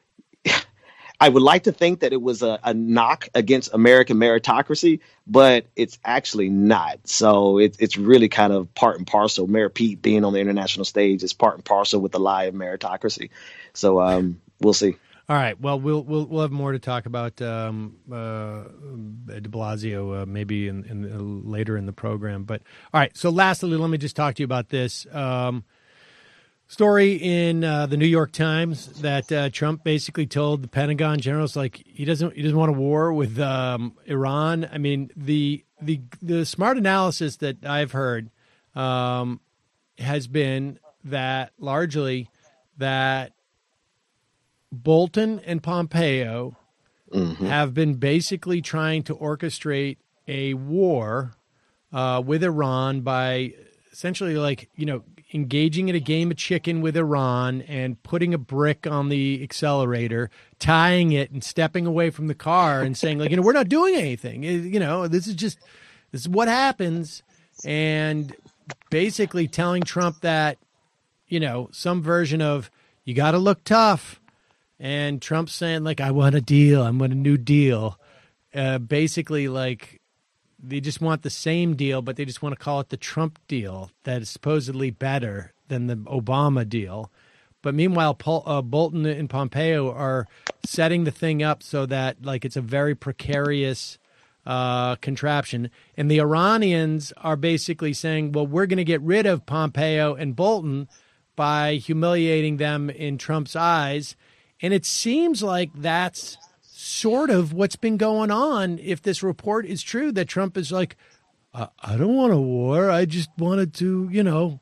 I would like to think that it was a, a knock against American meritocracy, but it's actually not. So it, it's really kind of part and parcel. Mayor Pete being on the international stage is part and parcel with the lie of meritocracy. So um, we'll see. All right. Well, we'll we'll we'll have more to talk about um, uh, de Blasio uh, maybe in, in uh, later in the program. But all right. So lastly, let me just talk to you about this. Um, Story in uh, the New York Times that uh, Trump basically told the Pentagon generals like he doesn't he doesn't want a war with um, Iran. I mean the the the smart analysis that I've heard um, has been that largely that Bolton and Pompeo mm-hmm. have been basically trying to orchestrate a war uh, with Iran by essentially like you know. engaging in a game of chicken with Iran and putting a brick on the accelerator, tying it and stepping away from the car and saying like, you know, we're not doing anything. You know, this is just, this is what happens. And basically telling Trump that, you know, some version of you got to look tough. And Trump's saying like, I want a deal. I want a new deal. Uh, basically like, they just want the same deal, but they just want to call it the Trump deal that is supposedly better than the Obama deal. But meanwhile, Paul, uh, Bolton and Pompeo are setting the thing up so that like it's a very precarious uh, contraption. And the Iranians are basically saying, well, we're going to get rid of Pompeo and Bolton by humiliating them in Trump's eyes. And it seems like that's sort of what's been going on if this report is true, that Trump is like, I, I don't want a war. I just wanted to, you know,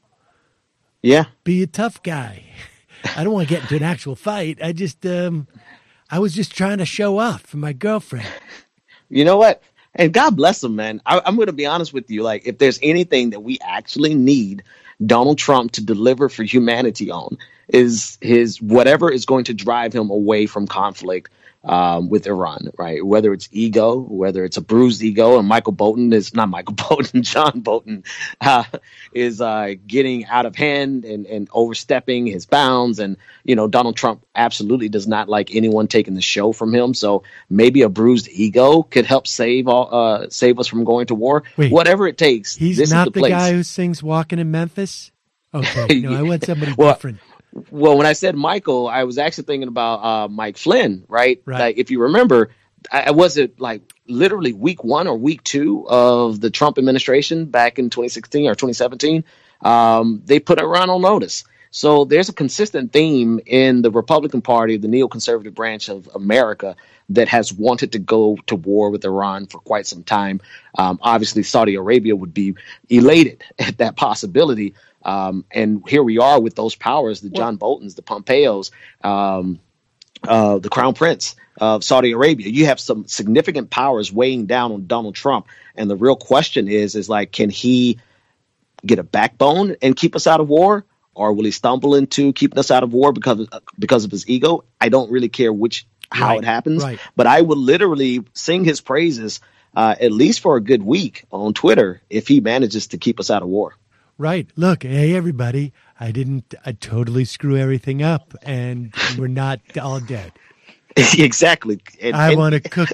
yeah, be a tough guy. I don't want to get into an actual fight. I just, um, I was just trying to show off for my girlfriend. You know what? And God bless him, man. I, I'm going to be honest with you. Like, if there's anything that we actually need Donald Trump to deliver for humanity on, is his whatever is going to drive him away from conflict um, with Iran, right? Whether it's ego, whether it's a bruised ego, and Michael Bolton is not Michael Bolton, John Bolton uh, is uh, getting out of hand and, and overstepping his bounds. And, you know, Donald Trump absolutely does not like anyone taking the show from him. So maybe a bruised ego could help save all, uh, save us from going to war. Wait, whatever it takes. He's this not is the, the place. guy who sings Walking in Memphis? Okay, no, I want somebody well, different. Well, when I said Michael, I was actually thinking about uh, Mike Flynn, right? Right. Like, if you remember, I, I was it like literally week one or week two of the Trump administration back in twenty sixteen or twenty seventeen. Um, they put Iran on notice. So there's a consistent theme in the Republican Party, the neoconservative branch of America, that has wanted to go to war with Iran for quite some time. Um, obviously, Saudi Arabia would be elated at that possibility. Um, and here we are with those powers, the John Boltons, the Pompeos, um, uh, the Crown Prince of Saudi Arabia. You have some significant powers weighing down on Donald Trump. And the real question is, is like, can he get a backbone and keep us out of war? Or will he stumble into keeping us out of war because of, because of his ego? I don't really care which how Right, it happens, right. but I would literally sing his praises uh, at least for a good week on Twitter if he manages to keep us out of war. Right. Look, hey, everybody, I didn't I totally screw everything up, and we're not all dead. Exactly. And, I and- want a cookie.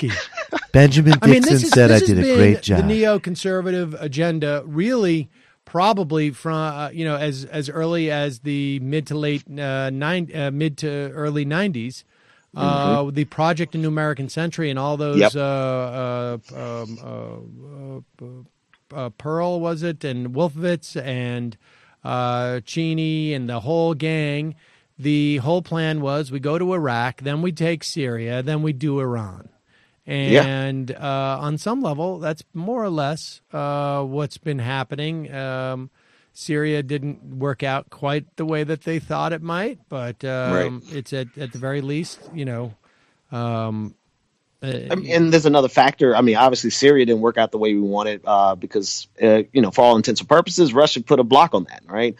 Benjamin Dixon I mean, this is, said this I did has a been great job. The neoconservative agenda, really, probably from uh, you know as as early as the mid to late uh, nine uh, mid to early nineties. Uh, Mhm. The Project A New American Century and all those Yep. uh, uh, um, uh, uh, uh, Pearl, was it, and Wolfowitz and uh, Cheney and the whole gang. The whole plan was we go to Iraq, then we take Syria, then we do Iran. Yeah. And uh, on some level, that's more or less uh, what's been happening. Um, Syria didn't work out quite the way that they thought it might, but um, Right. it's at, at the very least, you know. Um, uh, I mean, and there's another factor. I mean, obviously Syria didn't work out the way we wanted uh, because, uh, you know, for all intents and purposes, Russia put a block on that, right?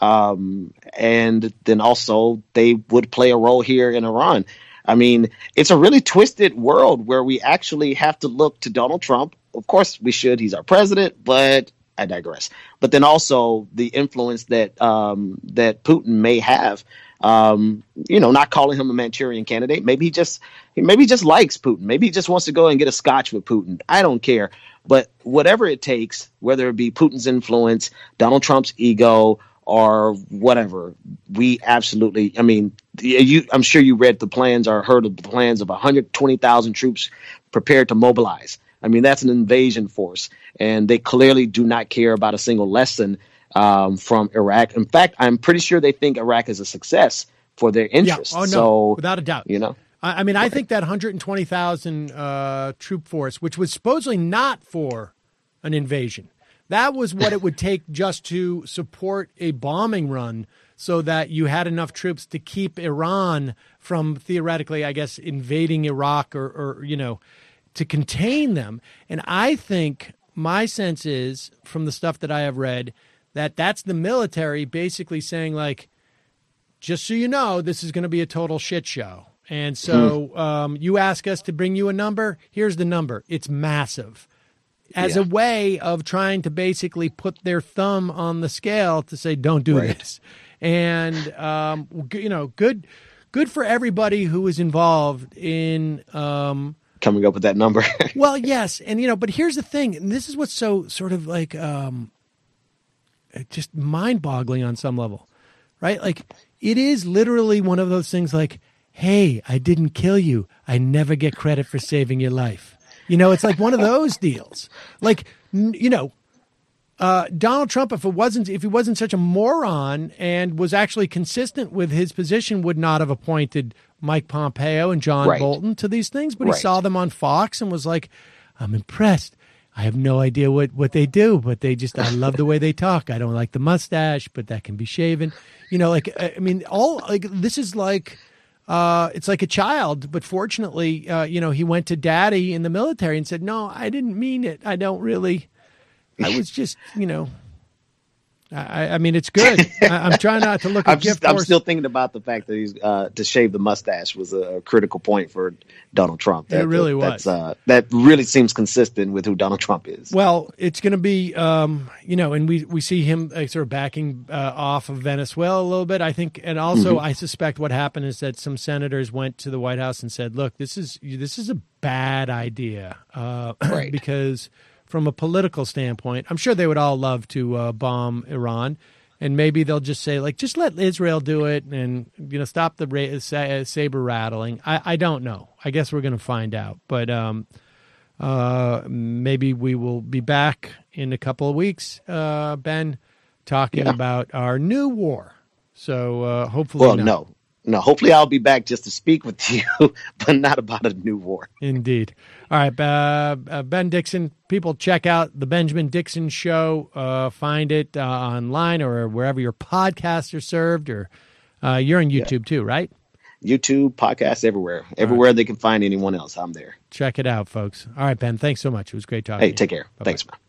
Um, and then also they would play a role here in Iran. I mean, it's a really twisted world where we actually have to look to Donald Trump. Of course, we should. He's our president, but I digress. But then also the influence that um, that Putin may have. Um, you know, not calling him a Manchurian candidate. Maybe he just maybe he just likes Putin. Maybe he just wants to go and get a scotch with Putin. I don't care. But whatever it takes, whether it be Putin's influence, Donald Trump's ego, or whatever, we absolutely. I mean, you. I'm sure you read the plans or heard of the plans of one hundred twenty thousand troops prepared to mobilize. I mean, that's an invasion force, and they clearly do not care about a single lesson um, from Iraq. In fact, I'm pretty sure they think Iraq is a success for their interests. Yeah. Oh, no, so, without a doubt. You know, I, I mean, I think that one hundred twenty thousand uh, troop force, which was supposedly not for an invasion, that was what it would take just to support a bombing run so that you had enough troops to keep Iran from theoretically, I guess, invading Iraq or, or you know, to contain them. And I think my sense is, from the stuff that I have read, that that's the military basically saying, like, just so you know, this is going to be a total shit show. And so um, you ask us to bring you a number, here's the number. It's massive. As Yeah. a way of trying to basically put their thumb on the scale to say, don't do Right. this. And, um, g- you know, good good for everybody who was involved in um, coming up with that number. well, yes. And, you know, but here's the thing. And this is what's so sort of like um, just mind boggling on some level, right? Like, it is literally one of those things like, hey, I didn't kill you. I never get credit for saving your life. You know, it's like one of those deals. Like, n- you know, uh, Donald Trump, if it wasn't, if he wasn't such a moron and was actually consistent with his position, would not have appointed Mike Pompeo and John Right. Bolton to these things. But he Right. saw them on Fox and was like, I'm impressed. I have no idea what, what they do, but they just, I love the way they talk. I don't like the mustache, but that can be shaven. You know, like, I I mean, all, like, this is like, uh, it's like a child, but fortunately, uh, you know, he went to daddy in the military and said, no, I didn't mean it. I don't really, I was just, you know, I, I mean, it's good. I, I'm trying not to look at I'm, just, gift I'm horse. still thinking about the fact that he's uh, to shave the mustache was a critical point for Donald Trump. That, It really that, was. That's, uh, that really seems consistent with who Donald Trump is. Well, it's going to be, um, you know, and we, we see him uh, sort of backing uh, off of Venezuela a little bit, I think. And also, Mhm. I suspect what happened is that some senators went to the White House and said, look, this is this is a bad idea uh, Right. because from a political standpoint, I'm sure they would all love to uh, bomb Iran. And maybe they'll just say, like, just let Israel do it and, you know, stop the ra- sa- saber rattling. I, I don't know. I guess we're going to find out. But um, uh, maybe we will be back in a couple of weeks, uh, Ben, talking Yeah. about our new war. So uh, hopefully Well, not. no. No, hopefully I'll be back just to speak with you, but not about a new war. Indeed. All right, uh, uh, Ben Dixon. People check out the Benjamin Dixon Show. Uh, find it uh, online or wherever your podcasts are served. Or uh, you're on YouTube too, right? YouTube, podcasts, everywhere. Everywhere they can find anyone else, I'm there. Check it out, folks. All right, Ben. Thanks so much. It was great talking. Hey, to you. take care. Bye-bye. Thanks, man.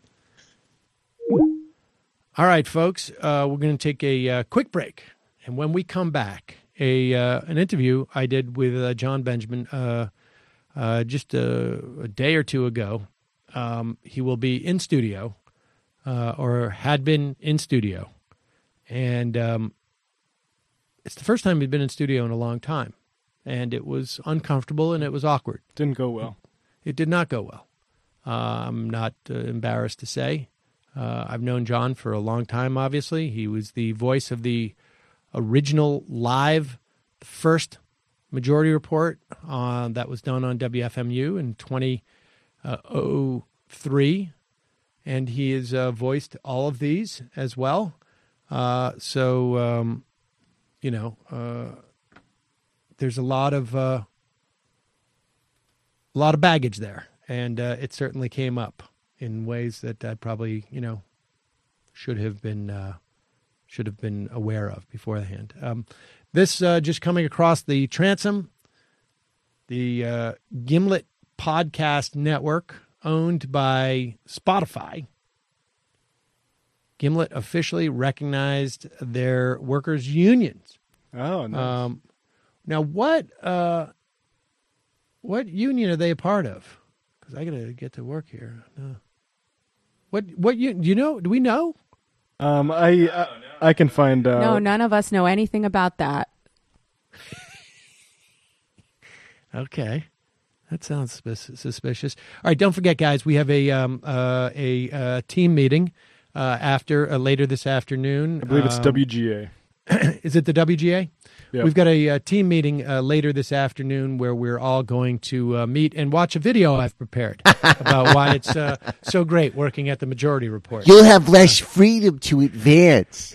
All right, folks. Uh, we're going to take a uh, quick break, and when we come back, a uh, an interview I did with uh, John Benjamin uh, uh, just a, a day or two ago. Um, he will be in studio, uh, or had been in studio, and um, it's the first time he'd been in studio in a long time, and it was uncomfortable and it was awkward. Didn't go well. it did not go well. Uh, I'm not uh, embarrassed to say. Uh, I've known John for a long time, obviously. He was the voice of the original live first Majority Report uh, that was done on W F M U in two thousand three. And he has uh, voiced all of these as well. Uh, so, um, you know, uh, there's a lot of uh, a lot of baggage there. And uh, it certainly came up in ways that I probably, you know, should have been uh, should have been aware of beforehand. Um, this uh, just coming across the transom, the uh, Gimlet Podcast Network, owned by Spotify. Gimlet officially recognized their workers' unions. Oh, nice. Um, now, what uh, what union are they a part of? Because I got to get to work here. No. What what you do you know? Do we know? Um, I I, I can find out. No, none of us know anything about that. Okay. That sounds sus- suspicious. All right, don't forget, guys, we have a um, uh, a uh, team meeting uh, after uh, later this afternoon. I believe it's um, W G A. Is it the W G A? Yep. We've got a, uh team meeting uh, later this afternoon where we're all going to uh, meet and watch a video I've prepared about why it's uh, so great working at the Majority Report. You'll have less freedom to advance.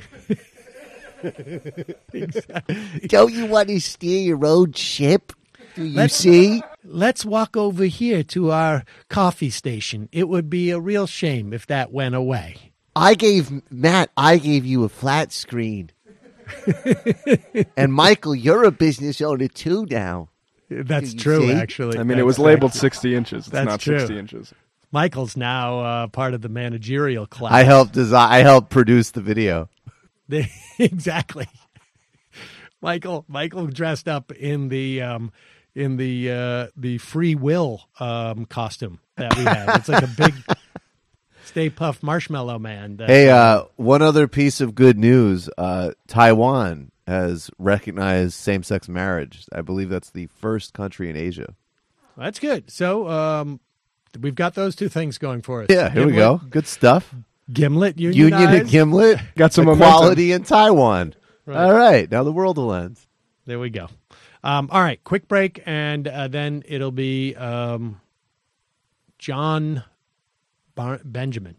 Exactly. Don't you want to steer your own ship? Do you Let's- see? Let's walk over here to our coffee station. It would be a real shame if that went away. I gave, Matt, I gave you a flat screen. And Michael, you're a business owner too now. That's You true, see? actually. I mean, it That's was labeled right. sixty inches. It's That's not true. sixty inches. Michael's now uh, part of the managerial class. I helped design. I helped produce the video. They- exactly. Michael Michael dressed up in the um, in the uh, the Free Will um, costume that we have. It's like a big Stay Puft Marshmallow Man. that- Hey, uh, one other piece of good news: uh, Taiwan has recognized same-sex marriage. I believe that's the first country in Asia. That's good. So um, we've got those two things going for us. Yeah, here we Gimlet- go. Good stuff. Gimlet Union unionized. and Gimlet Got some equality in Taiwan. Right. All right, now the world will end. There we go. Um, all right, quick break, and uh, then it'll be um, John Bar- Benjamin.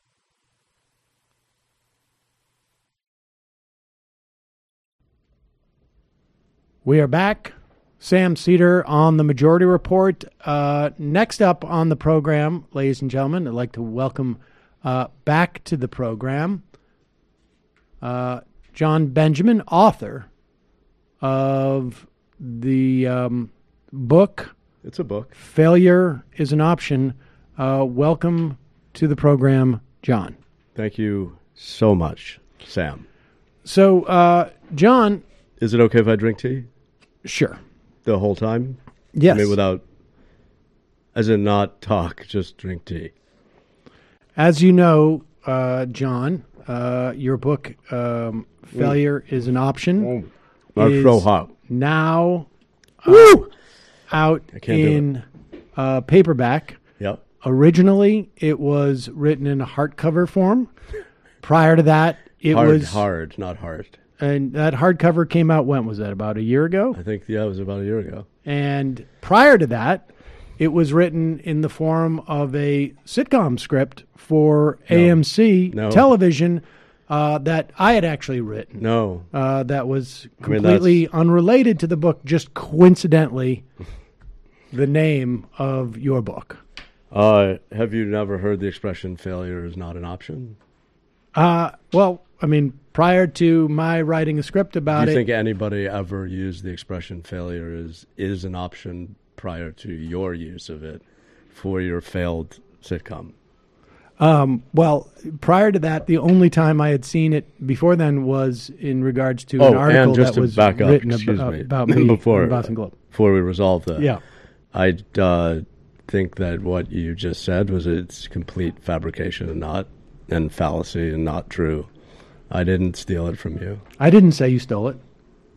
We are back. Sam Cedar on the Majority Report. Uh, next up on the program, ladies and gentlemen, I'd like to welcome uh, back to the program uh, John Benjamin, author of the um, book. It's a book. Failure is an Option. Uh, welcome to the program, John. Thank you so much, Sam. So, uh, John. Is it okay if I drink tea? Sure. The whole time? Yes. I mean, without, as in not talk, just drink tea. As you know, uh, John, uh, your book, um, Failure is an Option, Not is so hot. now uh, Woo! out I can't do in uh, paperback. Yep. Originally, it was written in a hardcover form. Prior to that, it hard, was hard, not hard. And that hardcover came out when? Was that about a year ago? I think, yeah, it was about a year ago. And prior to that, it was written in the form of a sitcom script for No. A M C No. television uh, that I had actually written. No. Uh, that was I mean, completely unrelated to the book, just coincidentally the name of your book. Uh, have you never heard the expression failure is not an option? Uh, well, I mean, prior to my writing a script about Do you it. think anybody ever used the expression failure is is an option prior to your use of it for your failed sitcom? Um, well, prior to that, the only time I had seen it before then was in regards to oh, an article and just that to was back up, written excuse ab- me, about me before, in the Boston Globe. Before we resolve that, Yeah. I uh, think that what you just said was it's complete fabrication and not and fallacy and not true. I didn't steal it from you. I didn't say you stole it.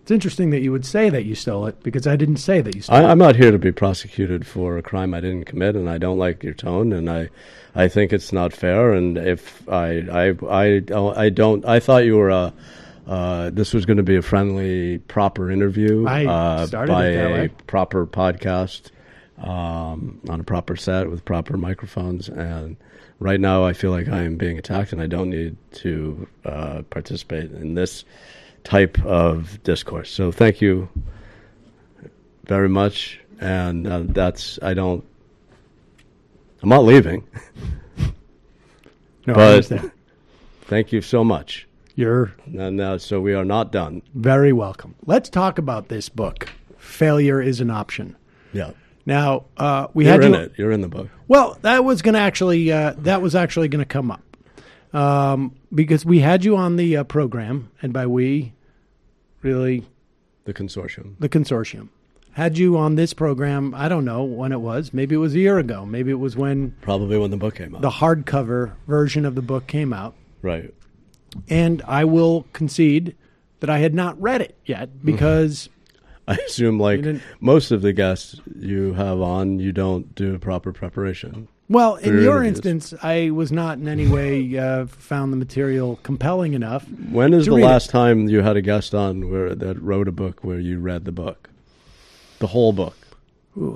It's interesting that you would say that you stole it because I didn't say that you stole I, it. I'm not here to be prosecuted for a crime I didn't commit, and I don't like your tone, and I, I think it's not fair. And if I, I, I, I don't, I thought you were a, uh, this was going to be a friendly, proper interview I uh, started by it that a way. proper podcast um, on a proper set with proper microphones, and right now I feel like I am being attacked, and I don't need to uh, participate in this type of discourse. So thank you very much, and uh, that's I don't I'm not leaving. No, I but understand. Thank you so much. You're and uh, so we are not done. very welcome. Let's talk about this book. Failure is an option. Yeah. Now uh, we You're had in you. it. You're in the book. Well, that was going to actually uh, that was actually going to come up um, because we had you on the uh, program, and by we, really, The consortium. the consortium had you on this program. I don't know when it was. Maybe it was a year ago. Maybe it was when Probably when the book came out. the hardcover version of the book came out. Right. And I will concede that I had not read it yet because I assume, like didn't- most of the guests you have on, you don't do proper preparation. Well, for in your your interviews. instance, I was not in any way uh, found the material compelling enough. When is to the read it. last time you had a guest on where that wrote a book where you read the book, the whole book? Ooh.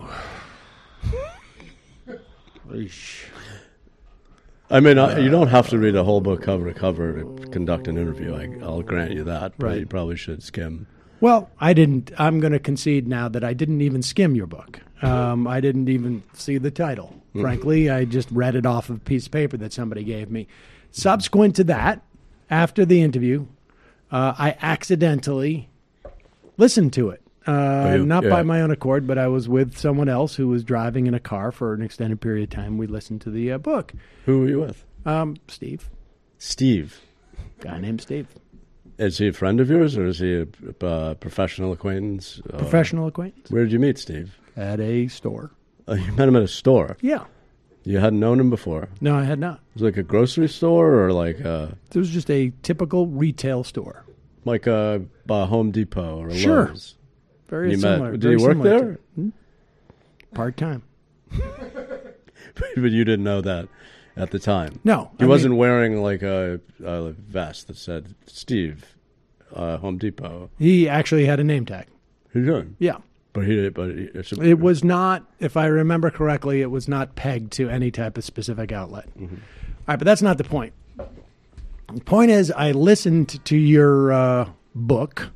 I mean, I, you don't have to read a whole book cover to cover to conduct an interview. I, I'll grant you that, but Right. you probably should skim. Well, I didn't. I'm going to concede now that I didn't even skim your book. Um, I didn't even see the title. Mm. Frankly, I just read it off of a piece of paper that somebody gave me. Subsequent to that, after the interview, uh, I accidentally listened to it. Uh, Oh, you- not yeah. by my own accord, but I was with someone else who was driving in a car for an extended period of time. We listened to the uh, book. Who were you with? Um, Steve, Steve. guy named Steve, Is he a friend of yours, or is he a uh, professional acquaintance? Uh, professional acquaintance Where did you meet Steve? at a store. Uh, you met him at a store. Yeah, You hadn't known him before. no, I had not. It was like a grocery store, or like a It was just a typical retail store. like a, a Home Depot or a Sure. Lowe's. Very You met- similar. did very he work similar there? to- Hmm? Part-time. But you didn't know that at the time. No, He I wasn't mean- wearing like a, a vest that said Steve, uh, Home Depot. He actually had a name tag. He did. Yeah. But he, but he, it's a- It was not, if I remember correctly, it was not pegged to any type of specific outlet. Mm-hmm. All right, but that's not the point. The point is, I listened to your uh, book,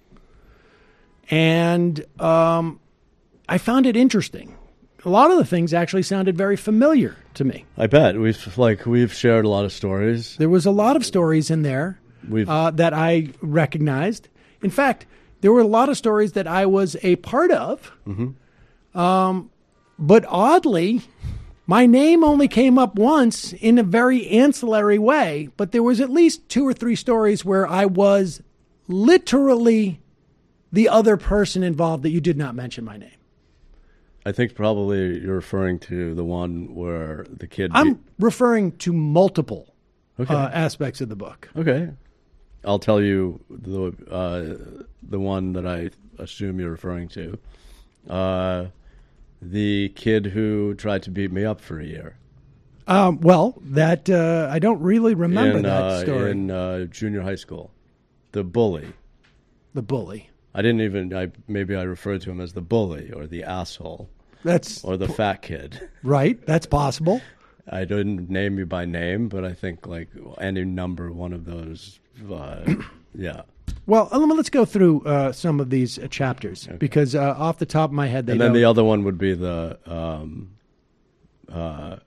and um, I found it interesting. A lot of the things actually sounded very familiar to me. I bet we've like we've shared a lot of stories. There was a lot of stories in there We've uh, that I recognized. In fact, there were a lot of stories that I was a part of. Mm-hmm. Um, but oddly, my name only came up once in a very ancillary way. But there was at least two or three stories where I was literally the other person involved that you did not mention my name. I think probably you're referring to the one where the kid. I'm referring to multiple Okay. uh, aspects of the book. Okay, I'll tell you the uh, the one that I assume you're referring to. Uh, the kid who tried to beat me up for a year. Um, well, that uh, I don't really remember in, that uh, story. in uh, junior high school. The bully. The bully. I didn't even. I maybe I referred to him as the bully or the asshole. That's or the fat kid. Right. That's possible. I didn't name you by name, but I think like any number one of those. Uh, yeah. Well, uh, let's go through uh, some of these uh, chapters because uh, off the top of my head, they And then don't- the other one would be the um, uh,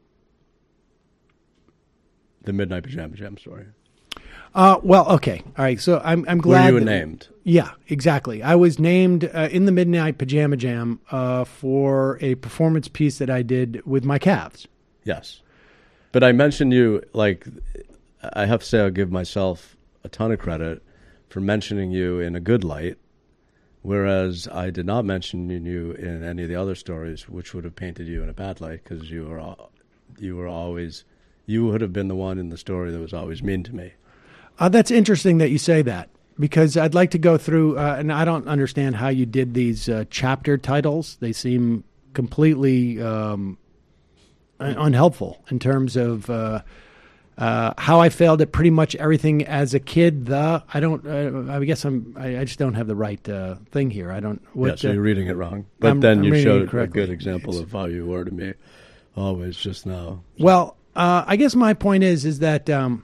the Midnight Pajama Jam story. Uh, well, okay, all right. So I'm I'm glad you were that- named. Yeah, exactly. I was named uh, in the Midnight Pajama Jam uh, for a performance piece that I did with my calves. Yes. But I mentioned you, like, I have to say I'll give myself a ton of credit for mentioning you in a good light, whereas I did not mention you in any of the other stories, which would have painted you in a bad light because you were, al- you were always, you would have been the one in the story that was always mean to me. Uh, that's interesting that you say that because I'd like to go through, uh, and I don't understand how you did these uh, chapter titles. They seem completely um, un- unhelpful in terms of uh, uh, how I failed at pretty much everything as a kid. The I don't. Uh, I guess I'm. I, I just don't have the right uh, thing here. I don't. What, yeah, so uh, you're reading it wrong. But I'm- then I'm you reading showed it a correctly. good example of how you were to me always just now. Well, uh, I guess my point is is that um,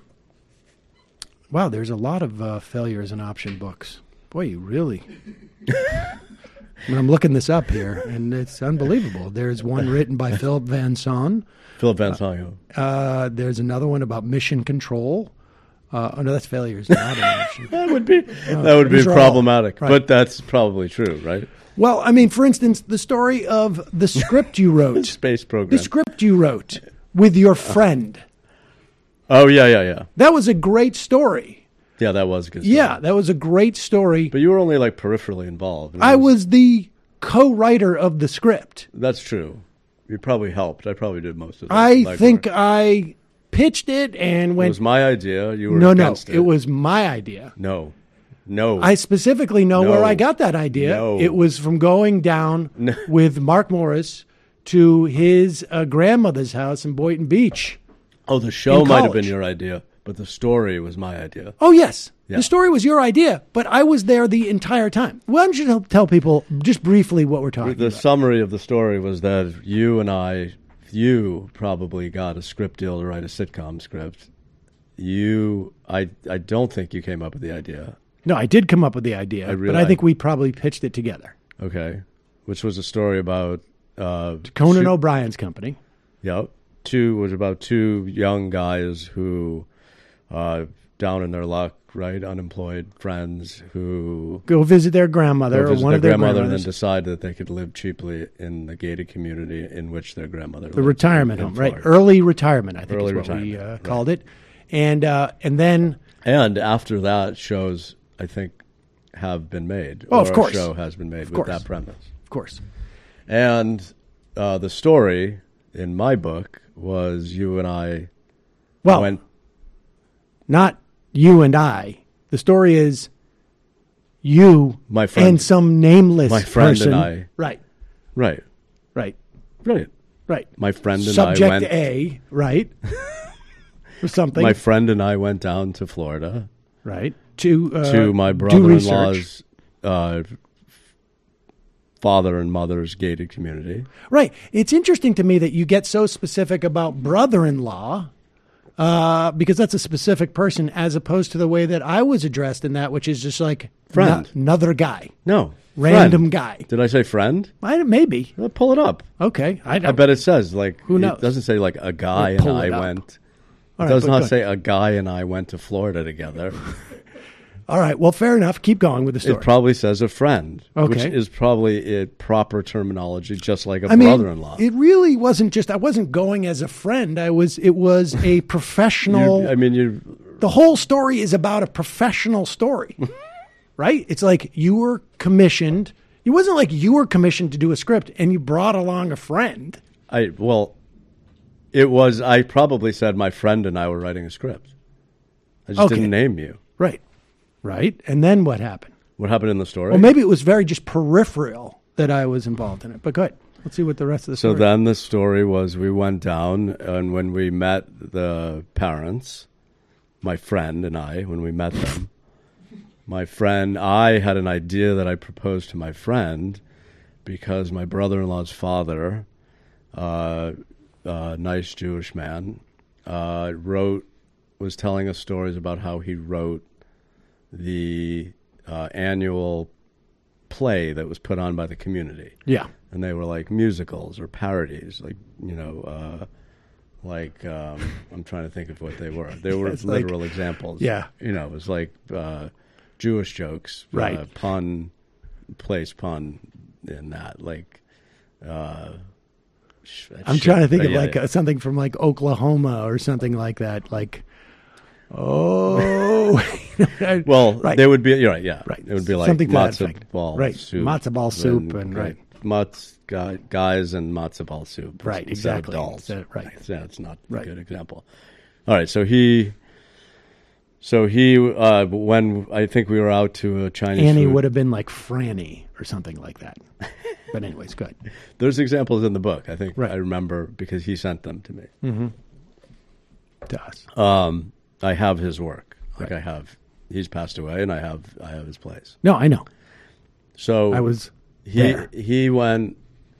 wow, there's a lot of uh, failures in option books. Boy, you really. I mean, I'm looking this up here, and it's unbelievable. There's one written by Philip Van Son. Philip Van Son. Uh, there's another one about mission control. Uh, oh no, that's failures. Not an option. That would be Uh, that would be these are all- problematic, right. but that's probably true, right? Well, I mean, for instance, the story of the script you wrote, Space program. the script you wrote with your friend. Oh yeah, yeah, yeah, That was a great story. yeah. That was a good. Story. Yeah, that was a great story. But you were only like peripherally involved. I was the co-writer of the script. That's true. You probably helped. I probably did most of it. I think I pitched it and it went. was my idea. You were no, no, against it. it was my idea. No, no. I specifically know No. where I got that idea. No. It was from going down No. with Mark Morris to his uh, grandmother's house in Boynton Beach. oh, the show in might have been college. your idea, but the story was my idea. Oh, yes. Yeah. The story was your idea, but I was there the entire time. Why don't you tell- tell people just briefly what we're talking The about? summary of the story was that you and I, you probably got a script deal to write a sitcom script. You, I, I don't think you came up with the idea. No, I did come up with the idea, I but I realize- think we probably pitched it together. Okay, which was a story about uh, Conan two- O'Brien's company. Yep. Two was about two young guys who, uh, down in their luck, right, unemployed friends who Go visit their grandmother go or visit one their of their grandmother and then grandmothers. decide that they could live cheaply in the gated community in which their grandmother The lived retirement in home, right? Florida. Early retirement, I think Early is what we retirement, uh, right. called it. And uh, and then, And after that, shows I think have been made. Oh, or of course. a show has been made Of with course. that premise. of course, And uh, the story in my book was you and I well, went. not you and I. The story is you My friend- and some nameless my friend person. and I. Right, Right, right, right. right. My friend and Subject I went. A, right? Or something, My friend and I went down to Florida right? To uh, to my do research. brother-in-law's uh, father and mother's gated community. Right. It's interesting to me that you get so specific about brother-in-law, uh, because that's a specific person, as opposed to the way that I was addressed in that, which is just like Friend. no- another guy, No, random friend. guy. Did I say friend? I, maybe. Well, pull it up. Okay. I, I don't, bet it says like Who knows? It doesn't say like a guy We'll and pull I it up. went. All It right, does but not go say a guy and I went to Florida together. All right. Well, fair enough. Keep going with the story. It probably says a friend, which Okay. is probably a proper terminology, just like a I mean, brother-in-law. it really wasn't just. I wasn't going as a friend. I was. It was a professional. You- I mean, you. The whole story is about a professional story, right? It's like you were commissioned. It wasn't like you were commissioned to do a script and you brought along a friend. I well, it was. I probably said my friend and I were writing a script. I just Okay. didn't name you. Right. Right. And then what happened? What happened in the story? Well, maybe it was very just peripheral that I was involved in it. But go ahead. Let's see what the rest of the So story then the story was we went down, and when we met the parents, my friend and I, when we met them, my friend, I had an idea that I proposed to my friend because my brother-in-law's father, uh, a nice Jewish man, uh, wrote, was telling us stories about how he wrote the uh, annual play that was put on by the community. Yeah. And they were like musicals or parodies, like, you know, uh, like, um, I'm trying to think of what they were. They were It's like- literal examples. yeah. You know, it was like uh, Jewish jokes, Right. Uh, pun, place pun in that. Like, uh, sh- I'm shit. trying to think Uh, of yeah, like yeah. uh, something from like Oklahoma or something like that. Like, oh, Well, right. they would be, you're right, yeah. Right. It would be like Something to that matzo effect. ball Right. soup. Matzo ball soup and- right. Matz, guy, guys and matzo ball soup. Right, instead of exactly. dolls. Instead of- right. Yeah, it's not Right. a good example. All right, so he So he, uh, when I think we were out to a Chinese Annie food. would have been like Franny or something like that. But anyways, good. There's examples in the book. I think Right. I remember because he sent them to me. Mm-hmm. To us. Um, I have his work. Like I have, he's passed away, and I have I have his plays. No, I know. So I was he there. he went.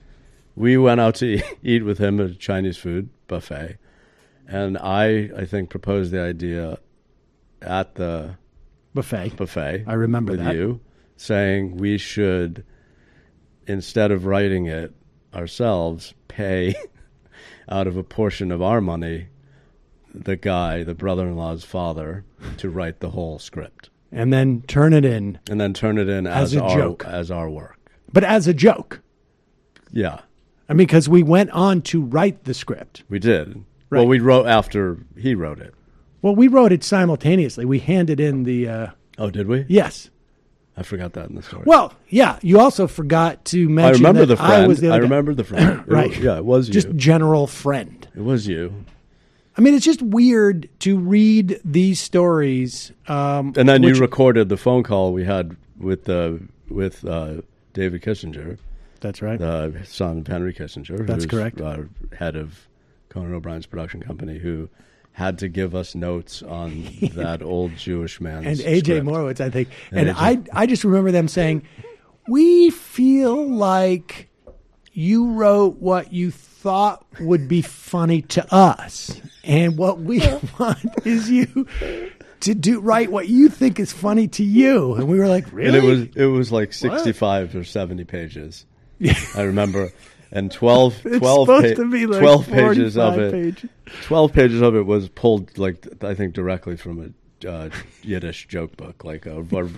We went out to eat with him at a Chinese food buffet, and I I think proposed the idea at the buffet. Buffet. I remember with that. you saying we should, instead of writing it ourselves, pay out of a portion of our money the guy, the brother-in-law's father, to write the whole script. And then turn it in. And then turn it in as, as, a our, joke. as our work. But as a joke. Yeah. I mean, because we went on to write the script. We did. Right. Well, we wrote after he wrote it. Well, we wrote it simultaneously. We handed in the... Uh, oh, did we? Yes. I forgot that in the story. Well, yeah. You also forgot to mention I remember that the friend. I was the other I guy. remember the friend. It Right. was- yeah, it was you. Just general friend. It was you. I mean, it's just weird to read these stories. Um, And then which- you recorded the phone call we had with uh, with uh, David Kissinger. That's right. The son of Henry Kissinger. That's who's, correct. Uh, head of Conan O'Brien's production company, who had to give us notes on that old Jewish man's and A J script. Morowitz, I think. And And, A J I, I just remember them saying, "We feel like you wrote what you thought would be funny to us, and what we want is you to do write what you think is funny to you." And we were like, "Really?" And it was it was like sixty-five or seventy pages. I remember. And twelve, It's twelve, supposed pa- to be like twelve pages of forty-five it. pages. Twelve pages of it was pulled, like I think, directly from a uh, Yiddish joke book. Like, a, or-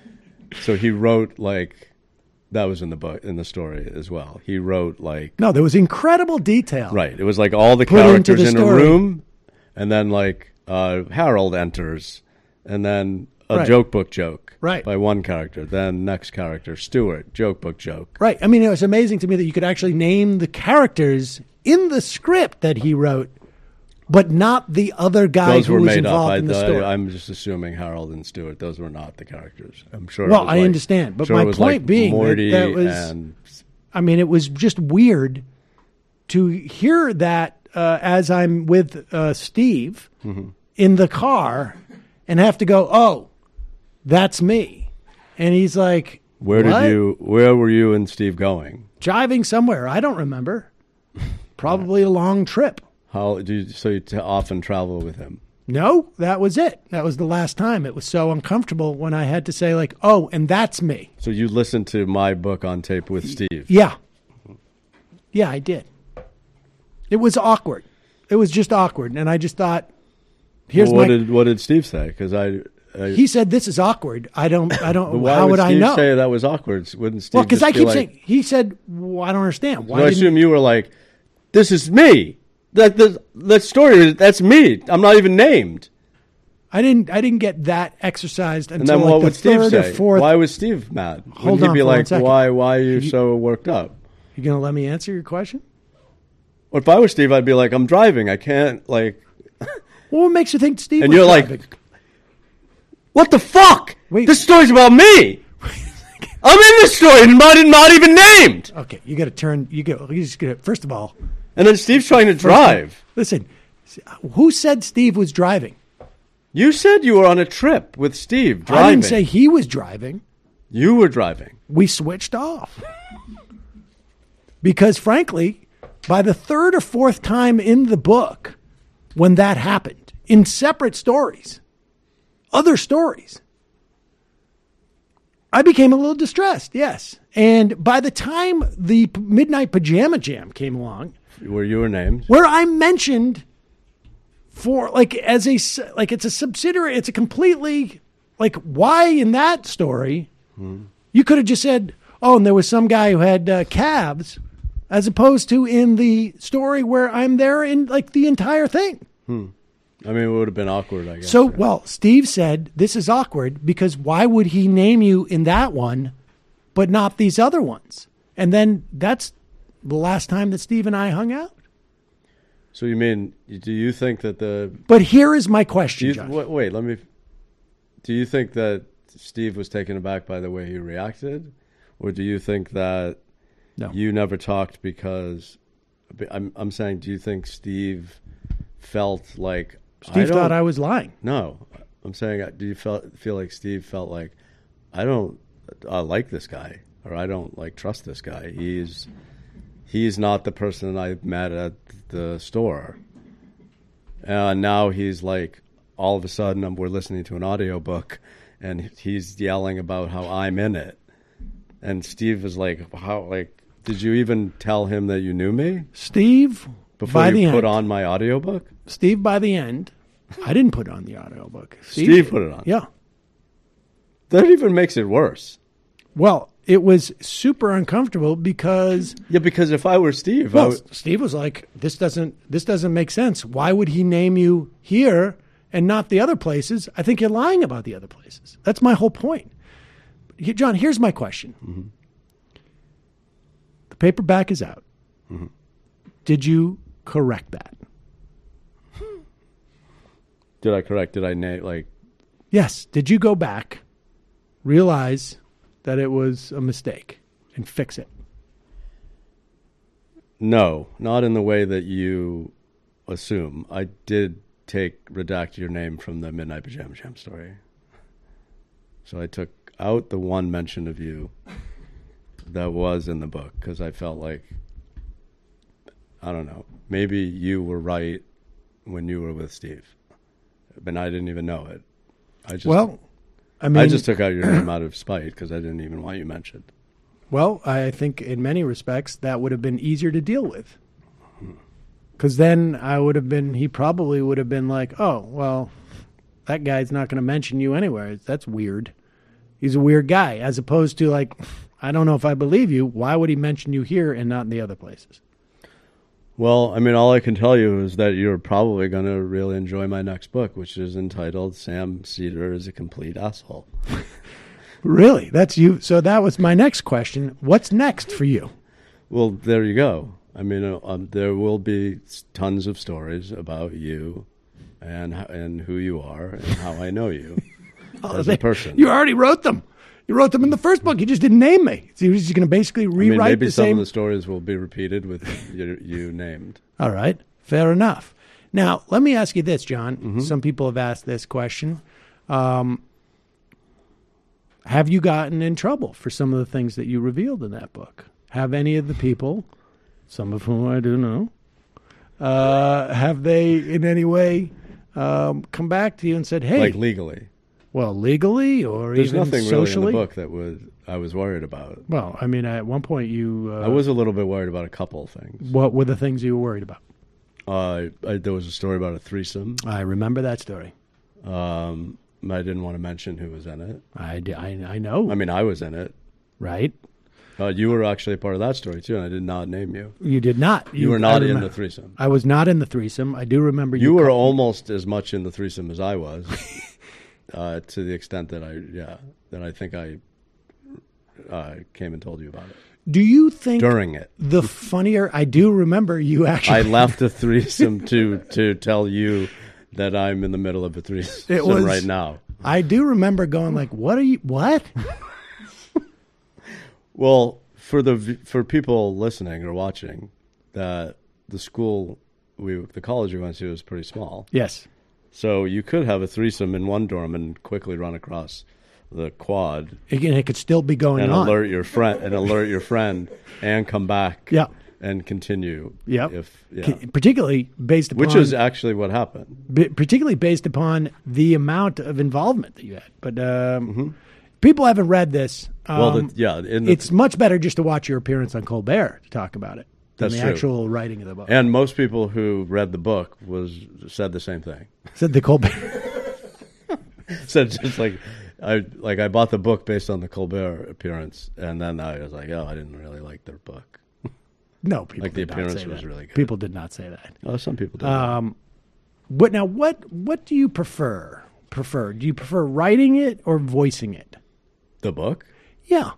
so he wrote like that was in the book in the story as well. He wrote like No, there was incredible detail. right. It was like all the Put into characters the in a story. room, and then like uh, Harold enters, and then a Right. joke book joke Right. by one character. Then next character, Stuart, joke book joke. Right. I mean, it was amazing to me that you could actually name the characters in the script that he wrote, but not the other guy Those who were was made up. involved I, in the story. I, am just assuming Harold and Stuart. Those were not the characters. I'm sure. it Well, was I like- understand, but sure my it was point like being that Morty that was- and I mean, it was just weird to hear that uh, as I'm with uh, Steve Mhm. in the car and have to go, "Oh, that's me," and he's like, where "What?" did you? Where were you and Steve going? Driving somewhere? I don't remember. Probably a long trip. How do you? So you t- often travel with him? No, that was it. That was the last time. It was so uncomfortable when I had to say, like, "Oh, and that's me." So you listened to my book on tape with Steve? Yeah. Yeah, I did. It was awkward. It was just awkward. And I just thought, here's Well, what my. did what did Steve say? Because I, I He said, "This is awkward. I don't, I but don't, why how would, I Steve know?" say that was awkward? Wouldn't Steve? Well, because just I be keep like, saying, he said, well, I don't understand. Why So I didn't- assume you were like, "This is me. That the that story. That's me. I'm not even named." I didn't, I didn't get that exercised And until then like what the would Steve third say? or fourth. Why was Steve mad? Hold Wouldn't he on be for one like, second. "Why? Why are you You- so worked up?" You going to let me answer your question? Or if I was Steve, I'd be like, "I'm driving. I can't like." Well, what makes you think Steve And was you're like, driving? "What the fuck? This story's about me. I'm in this story and not, not even named." Okay, you got to turn. You go. You just got. First of all, And then Steve's trying to first of all, drive. listen, who said Steve was driving? You said you were on a trip with Steve driving. I didn't say he was driving. You were driving. We switched off because, frankly, by the third or fourth time in the book, when that happened in separate stories, other stories, I became a little distressed. Yes, and by the time the P- Midnight Pajama Jam came along, Where you were named. where I mentioned for like as a s- like it's a subsidiary, it's a completely like why in that story you could have just said, oh, and there was some guy who had uh, calves, as opposed to in the story where I'm there in like the entire thing. Hmm. I mean, it would have been awkward, I guess. So, well, Steve said this is awkward because why would he name you in that one, but not these other ones? And then that's the last time that Steve and I hung out. So you mean, do you think that the... But here is my question, do you- Josh. wait, wait, let me... do you think that Steve was taken aback by the way he reacted, or do you think that no. you never talked because I'm I'm saying, do you think Steve felt like Steve I thought I was lying? No, I'm saying, do you feel feel like Steve felt like I don't uh, like this guy, or I don't like trust this guy? He's he's not the person I met at the store, and now he's like, all of a sudden, um, we're listening to an audiobook, and he's yelling about how I'm in it, and Steve is like, how like. Did you even tell him that you knew me? Steve, before by you the put end, on my audiobook? Steve, by the end, I didn't put on the audiobook. Steve, Steve put it on. Yeah. That even makes it worse. Well, it was super uncomfortable because Yeah, because if I were Steve, well, I would, Steve was like, This doesn't this doesn't make sense. Why would he name you here and not the other places? I think you're lying about the other places. That's my whole point. John, here's my question. Mm-hmm. Paperback is out. Mm-hmm. Did you correct that? Did I correct? Did I name like? Yes. Did you go back, realize that it was a mistake, and fix it? No, not in the way that you assume. I did take redact your name from the Midnight Pajama Jam story. So I took out the one mention of you that was in the book because I felt like, I don't know, maybe you were right when you were with Steve, but I didn't even know it. I just well, I mean, I just took out your name out of spite because I didn't even want you mentioned. Well, I think in many respects that would have been easier to deal with, because then I would have been. He probably would have been like, "Oh, well, that guy's not going to mention you anywhere. That's weird. He's a weird guy," as opposed to like, I don't know if I believe you. Why would he mention you here and not in the other places? Well, I mean, all I can tell you is that you're probably going to really enjoy my next book, which is entitled Sam Seder is a Complete Asshole. Really? That's you. So that was my next question. What's next for you? Well, there you go. I mean, uh, um, there will be tons of stories about you and and who you are and how I know you oh, as they, a person. You already wrote them. You wrote them in the first book. You just didn't name me. So you're just going to basically rewrite I mean, maybe the some same. of the stories will be repeated with you, you named. All right. Fair enough. Now, let me ask you this, John. Mm-hmm. Some people have asked this question. Um, have you gotten in trouble for some of the things that you revealed in that book? Have any of the people, some of whom I do know, uh, have they in any way um, come back to you and said, hey. Like legally? Well, legally or There's even nothing socially? really in the book that was I was worried about. Well, I mean, at one point you... Uh, I was a little bit worried about a couple of things. What were the things you were worried about? Uh, I, there was a story about a threesome. I remember that story. Um, I didn't want to mention who was in it. I, I, I know. I mean, I was in it. Right. Uh, you were actually a part of that story, too, and I did not name you. You did not. You, you were not in the threesome. I was not in the threesome. I do remember you. You were called- almost as much in the threesome as I was, uh, to the extent that I, yeah, that I think I uh, came and told you about it. Do you think during it the funnier? I do remember you actually. I left a threesome to to tell you that I'm in the middle of a threesome it was, right now. I do remember going like, "What are you? What?" Well, for the for people listening or watching, that the school we the college we went to was pretty small. Yes. So you could have a threesome in one dorm and quickly run across the quad. Again, it could still be going and on. alert your friend and alert your friend and come back. Yeah. And continue. Yeah. If yeah. Particularly based upon which is actually what happened. B- particularly based upon the amount of involvement that you had. But um, mm-hmm. people haven't read this. Um, well, the, yeah, in the, it's much better just to watch your appearance on Colbert to talk about it than that's the true. actual writing of the book. And most people who read the book was said the same thing. Said the Colbert. Said just like I like I bought the book based on the Colbert appearance, and then I was like, oh, I didn't really like their book. No, people like the did not appearance say was that. really good. People did not say that. Oh, some people did. Um, what now? What what do you prefer? Prefer? Do you prefer writing it or voicing it? The book? Yeah.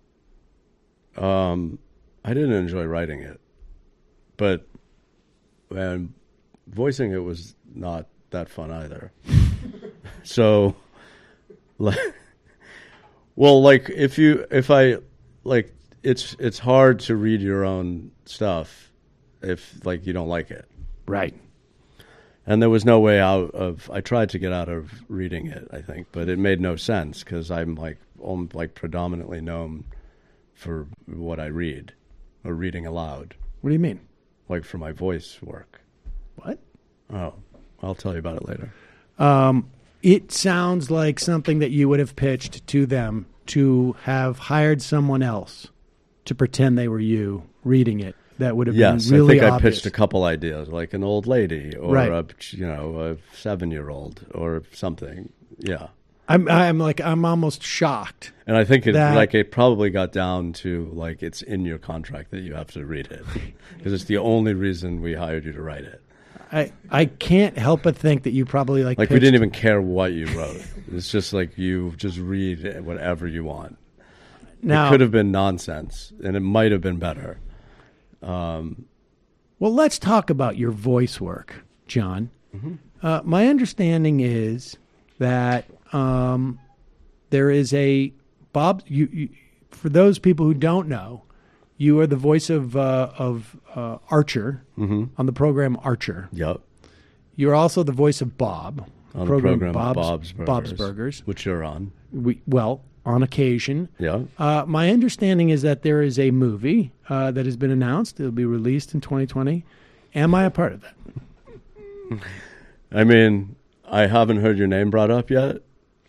Um, I didn't enjoy writing it, but and voicing it was not that fun either. So Like, well, like if you if I like it's it's hard to read your own stuff if like you don't like it. Right. And there was no way out of. I tried to get out of reading it, I think, but it made no sense because I'm like, I'm like predominantly known for what I read, or reading aloud. What do you mean? Like for my voice work. What? Oh, I'll tell you about it later. Um, it sounds like something that you would have pitched to them to have hired someone else to pretend they were you reading it. That would have yes, been really I think obvious. I pitched a couple ideas, like an old lady or Right. a you know a seven-year-old or something. Yeah, I'm I'm like I'm almost shocked. and I think it that- like it probably got down to like it's in your contract that you have to read it because it's the only reason we hired you to write it. I I can't help but think that you probably like Like we pitched- didn't even care what you wrote. It's just like you just read whatever you want. Now- it could have been nonsense, and it might have been better. Um, Well, let's talk about your voice work, John. Mm-hmm. Uh, my understanding is that um, there is a Bob. You, you, for those people who don't know, you are the voice of uh, of uh, Archer Mhm. on the program Archer. Yep. You're also the voice of Bob on the program Bob's, Burgers, Bob's Burgers, which you're on. We, well, on occasion. Yeah. Uh, my understanding is that there is a movie uh, that has been announced. It'll be released in twenty twenty. Am I a part of that? I mean, I haven't heard your name brought up yet.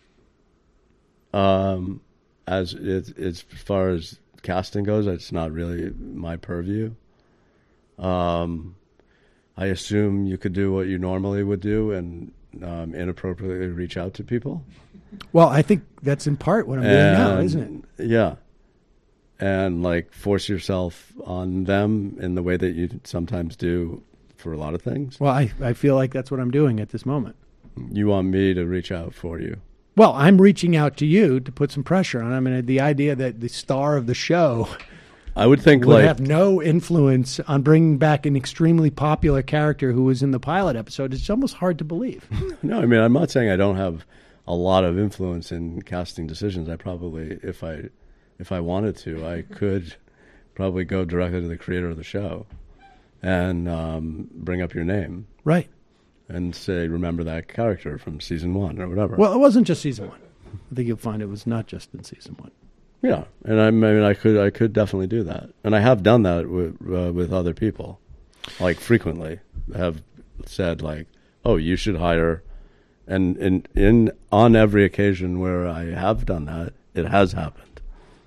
Um, as it, as far as casting goes, it's not really my purview. Um, I assume you could do what you normally would do and um, inappropriately reach out to people. Well, I think that's in part what I'm doing now, And- isn't it? Yeah. And like force yourself on them in the way that you sometimes do for a lot of things. Well, I, I feel like that's what I'm doing at this moment. You want me to reach out for you. Well, I'm reaching out to you to put some pressure on. I mean, the idea that the star of the show I would think would like have no influence on bringing back an extremely popular character who was in the pilot episode, it's almost hard to believe. No, I mean, I'm not saying I don't have a lot of influence in casting decisions. I probably, if I, if I wanted to, I could probably go directly to the creator of the show and um, bring up your name. Right. And say, remember that character from season one or whatever. Well, it wasn't just season one. I think you'll find it was not just in season one. Yeah, and I mean, I could, I could definitely do that, and I have done that with uh, with other people, like frequently. Have said like, "Oh, you should hire," and in in on every occasion where I have done that, it has happened.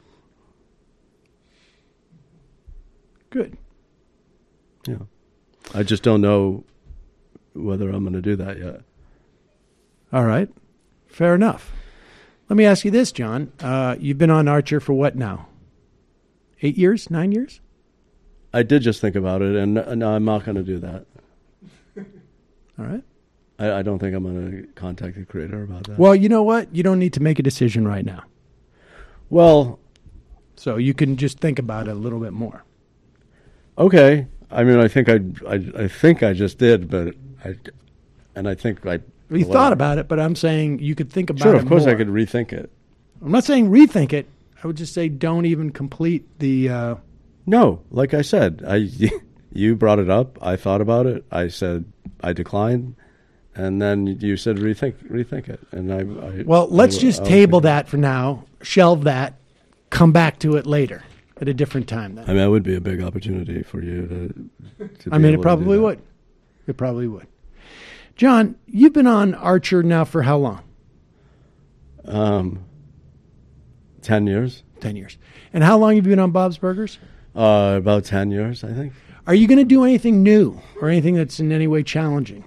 Good. Yeah, I just don't know whether I'm going to do that yet. All right. Fair enough. Let me ask you this, John. Uh, you've been on Archer for what now? Eight years? Nine years? I did just think about it, and uh, no, I'm not going to do that. All right. I, I don't think I'm going to contact the creator about that. Well, you know what? You don't need to make a decision right now. Well, so you can just think about it a little bit more. Okay. I mean, I think I, I, I think I just did, but I, and I think I. You well, thought about it, but I'm saying you could think about sure, it of course more. I could rethink it. I'm not saying rethink it. I would just say don't even complete the... Uh, no, like I said, I you brought it up. I thought about it. I said I declined. And then you said rethink rethink it. And I, I well, let's I, just I, table that for now, shelve that, come back to it later at a different time then. I mean, that would be a big opportunity for you to... to I be mean, able it to probably do that. would. It probably would. John, you've been on Archer now for how long? Um, ten years. Ten years. And how long have you been on Bob's Burgers? Uh, about ten years, I think. Are you going to do anything new or anything that's in any way challenging?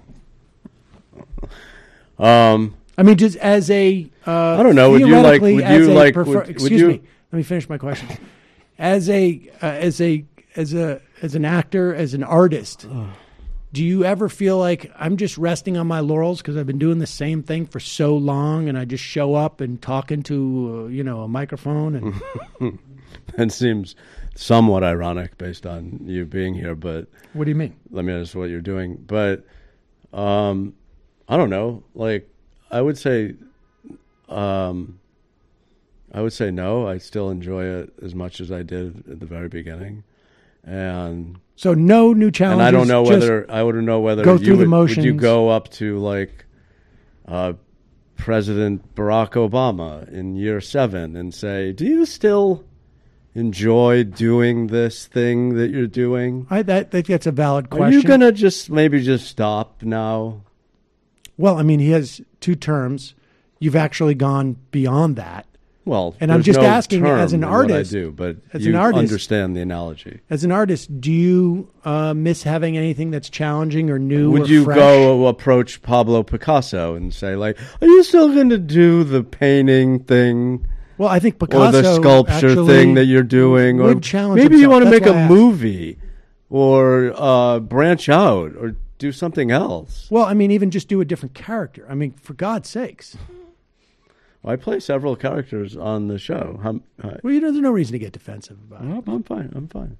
Um, I mean, just as a uh, I don't know. Would you like? theoretically, Would as you a like? prefer- would, would excuse you? me. Let me finish my question. As a uh, as a as a as an actor, as an artist, do you ever feel like I'm just resting on my laurels because I've been doing the same thing for so long, and I just show up and talking to uh, you know a microphone and It seems somewhat ironic based on you being here, but what do you mean? Let me ask what you're doing. But um, I don't know. Like I would say, Um, I would say no. I still enjoy it as much as I did at the very beginning, and So no new challenges. and I don't know just whether I wouldn't know whether go you through the would, would you motions. go up to like uh, President Barack Obama in year seven and say, "Do you still enjoy doing this thing that you're doing? I that, that that's a valid Are question. you gonna just maybe just stop now?" Well, I mean, he has two terms. You've actually gone beyond that. Well, and I'm there's just no asking term as an in what I artist. do, but as you an artist, understand the analogy. As an artist, do you uh, miss having anything that's challenging or new? Would or you fresh? go approach Pablo Picasso and say, like, "Are you still going to do the painting thing?" Well, I think or Picasso the sculpture actually thing that you're doing, or would challenge maybe you himself. want to That's make why I a asked. movie, or uh, branch out, or do something else. Well, I mean, even just do a different character. I mean, for God's sakes. Well, I play several characters on the show. How, uh, Well, you know, there's no reason to get defensive about it. I'm, I'm fine. I'm fine.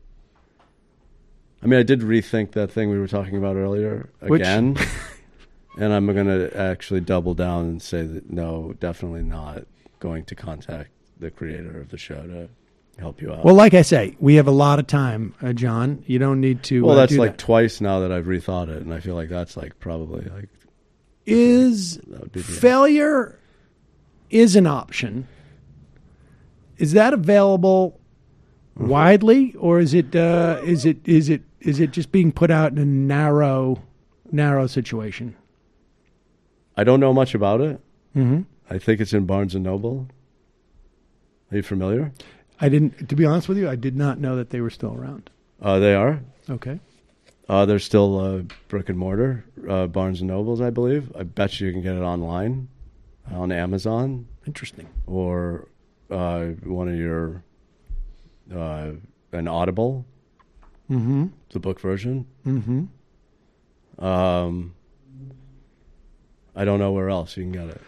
I mean, I did rethink that thing we were talking about earlier Which- again, and I'm going to actually double down and say that no, definitely not going to contact the creator of the show to help you out. Well, like I say, we have a lot of time, uh, John. You don't need to. Well, uh, that's do like that. twice now that I've rethought it, and I feel like that's like probably like is would be the- failure is an option. Is that available Mm-hmm. widely, or is it uh, is it is it is it just being put out in a narrow narrow situation? I don't know much about it. Mhm. I think it's in Barnes and Noble. Are you familiar? I didn't. To be honest with you, I did not know that they were still around. Uh, they are. Okay. Uh, there's still uh, brick and mortar uh, Barnes and Nobles, I believe. I bet you can get it online on Amazon. Interesting. Or uh, one of your uh, an Audible, Mm-hmm. the book version. Mm-hmm. Um, I don't know where else you can get it.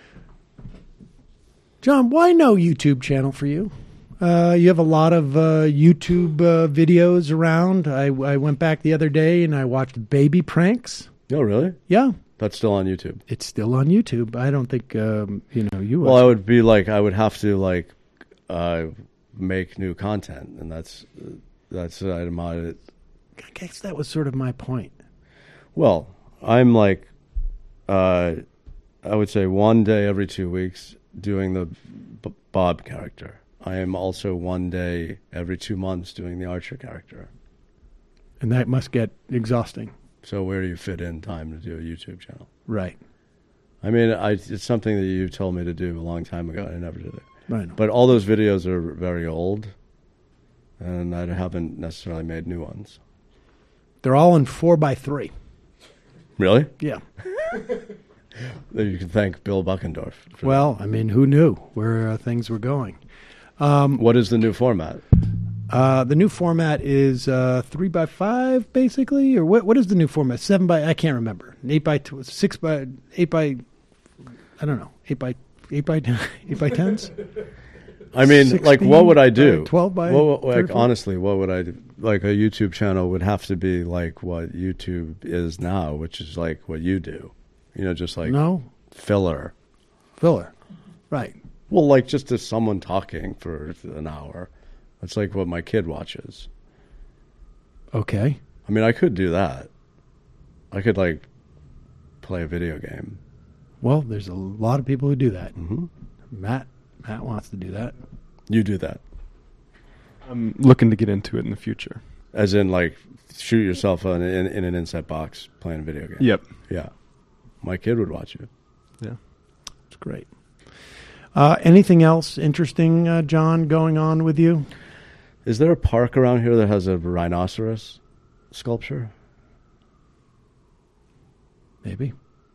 John, why no YouTube channel for you? Uh, you have a lot of uh, YouTube uh, videos around. I, I went back the other day and I watched baby pranks. Oh, really? Yeah. That's still on YouTube. It's still on YouTube. I don't think um, you know you. Well, I would be like, I would have to like uh, make new content, and that's that's I'm on it. I guess that was sort of my point. Well, I'm like, uh, I would say one day every two weeks doing the B- Bob character. I am also one day every two months doing the Archer character. And that must get exhausting. So where do you fit in time to do a YouTube channel? Right. I mean, I, it's something that you told me to do a long time ago. I never did it. I know. But all those videos are very old, and I haven't necessarily made new ones. They're all in four by three. Really? Yeah. You can thank Bill Buckendorf. for Well, I mean, who knew where uh, things were going? Um, what is the new format? Uh, the new format is uh, three by five, basically, or what? What is the new format? Seven by I can't remember. Eight by tw- six by eight by. I don't know. Eight by eight by eight by tens. I mean, like, what would I do? by twelve by What, like, thirty-four? honestly, what would I do? Like, a YouTube channel would have to be like what YouTube is now, which is like what you do. You know, just like No. filler. Filler. Right. Well, like just as someone talking for an hour. That's like what my kid watches. Okay. I mean, I could do that. I could like play a video game. Well, there's a lot of people who do that. Mm-hmm. Matt Matt wants to do that. You do that. I'm looking to get into it in the future. As in, like, shoot yourself in, in, in an inset box playing a video game. Yep. Yeah. My kid would watch you. Yeah. It's great. Uh, anything else interesting, uh, John, going on with you? Is there a park around here that has a rhinoceros sculpture? Maybe.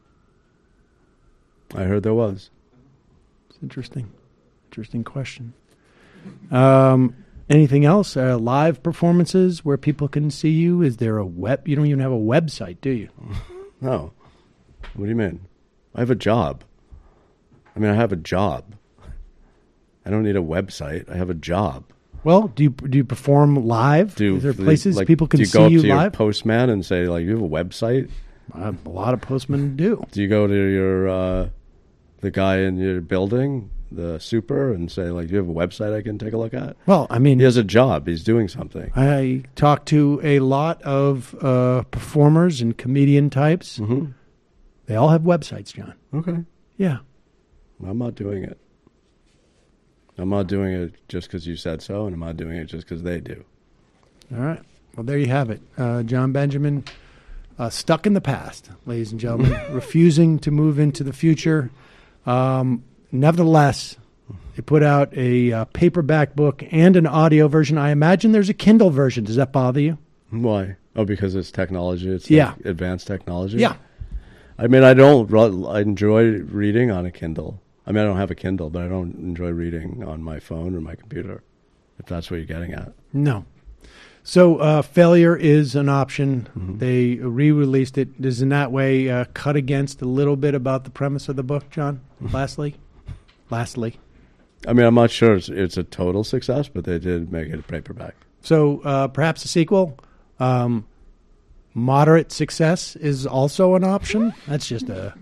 I heard there was. It's interesting. Interesting question. Um, anything else? Uh, live performances where people can see you? Is there a web? You don't even have a website, do you? No. What do you mean? I have a job. I mean, I have a job. I don't need a website. I have a job. Well, do you do you perform live? Do Is there places like, people can do you see go up you to your live? postman and say, like, you have a website? Uh, a lot of postmen do. Do you go to your uh, the guy in your building, the super, and say, like, do you have a website I can take a look at? Well, I mean, he has a job. He's doing something. I talked to a lot of uh, performers and comedian types. Mm-hmm. They all have websites, John. Okay. Yeah. I'm not doing it. I'm not doing it just because you said so, and I'm not doing it just because they do. All right. Well, there you have it. Uh, John Benjamin, uh, stuck in the past, ladies and gentlemen, refusing to move into the future. Um, nevertheless, they put out a uh, paperback book and an audio version. I imagine there's a Kindle version. Does that bother you? Why? Oh, because it's technology. It's yeah. like advanced technology. Yeah. I mean, I don't. I enjoy reading on a Kindle. I mean, I don't have a Kindle, but I don't enjoy reading on my phone or my computer, if that's what you're getting at. No. So uh, failure is an option. Mm-hmm. They re-released it. Does in that way uh, cut against a little bit about the premise of the book, John? Lastly? Lastly. I mean, I'm not sure it's, it's a total success, but they did make it a paperback. So uh, perhaps a sequel. Um, moderate success is also an option. That's just a...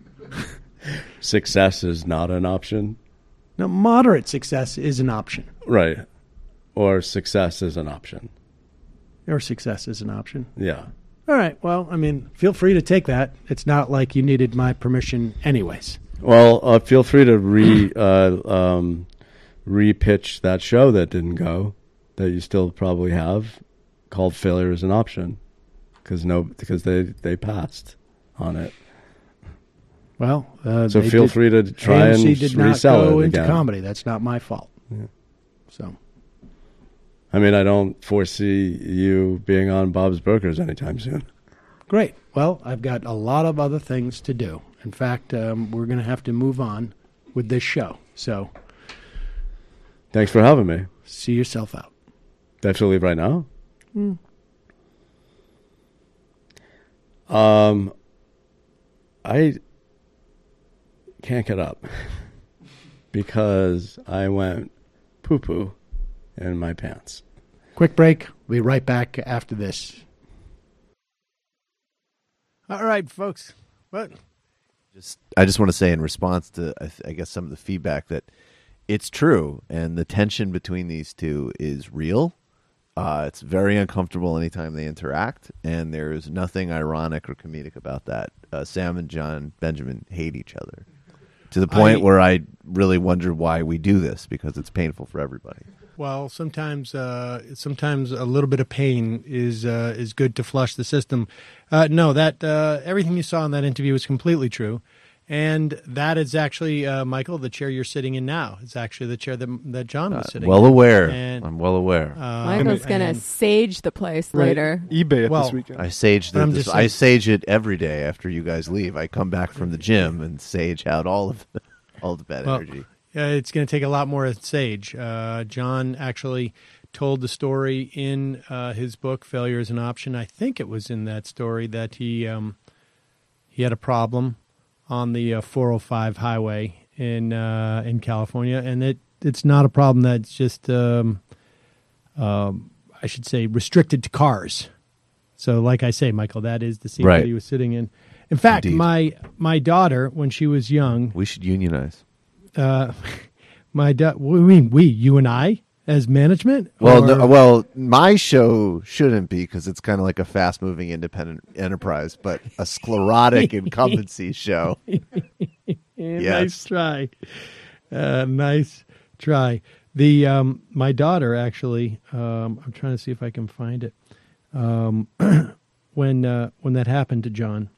Success is not an option. No, moderate success is an option. Right. Or success is an option. Or success is an option. Yeah. All right. Well, I mean, feel free to take that. It's not like you needed my permission anyways. Well, uh, feel free to re uh, um, re-pitch that show that didn't go, that you still probably have, called Failure is an Option, because no, because they, they passed on it. Well, uh, so feel did, free to try A M C and did resell not go it into again. comedy. That's not my fault. Yeah. So, I mean, I don't foresee you being on Bob's Burgers anytime soon. Great. Well, I've got a lot of other things to do. In fact, um, we're going to have to move on with this show. So, thanks for having me. See yourself out. Do I have to leave right now? Mm. Um, I can't get up because I went poo-poo in my pants. Quick break. We'll be right back after this. All right, folks. What? Just, I just want to say in response to, I, th- I guess, some of the feedback that it's true, and the tension between these two is real. Uh, it's very uncomfortable anytime they interact, and there's nothing ironic or comedic about that. Uh, Sam and John Benjamin hate each other to the point I, where I really wonder why we do this, because it's painful for everybody. Well, sometimes, uh, sometimes a little bit of pain is uh, is good to flush the system. Uh, no, that uh, everything you saw in that interview is completely true, and that is actually uh, Michael, the chair you're sitting in now. It's actually the chair that that John was uh, sitting. Well in. aware, and, I'm well aware. Uh, Michael's going to sage the place right. later. eBay it well, this weekend. I sage the, this, I sage it every day after you guys leave. I come back from the gym and sage out all of the, all the bad well, energy. Uh, it's going to take a lot more sage. Uh, John actually told the story in uh, his book, Failure is an Option. I think it was in that story that he um, he had a problem on the uh, four oh five highway in uh, in California, and it it's not a problem that's just um, um, I should say restricted to cars. So, like I say, Michael, that is the seat right. that he was sitting in. In fact, Indeed. my my daughter, when she was young, we should unionize. Uh, my da- what do you mean we, you and I, as management? Well, or? no, well, my show shouldn't be, because it's kind of like a fast-moving independent enterprise, but a sclerotic incumbency show. Yes. Nice try. Uh, nice try. The um, my daughter actually. Um, I'm trying to see if I can find it. Um, when uh, when that happened to John,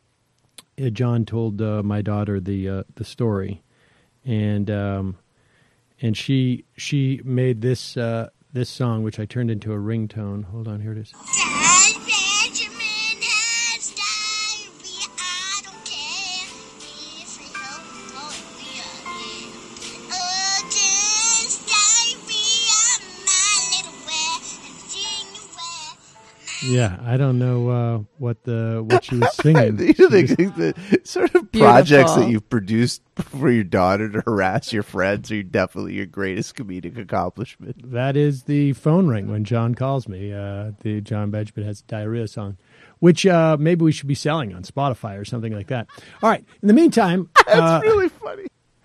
uh, John told uh, my daughter the uh, the story. And um, and she she made this uh, this song, which I turned into a ringtone. Hold on, here it is. John Benjamin has diarrhea. I don't care if you know what we are. Oh, just diarrhea, my little way, and sing away. Yeah, I don't know uh, what the what she was singing. These are the, the sort of Beautiful. projects that you've produced for your daughter to harass your friends are definitely your greatest comedic accomplishment. That is the phone ring when John calls me. Uh, the John Benjamin Has Diarrhea song, which uh, maybe we should be selling on Spotify or something like that. All right. In the meantime, that's uh, really funny.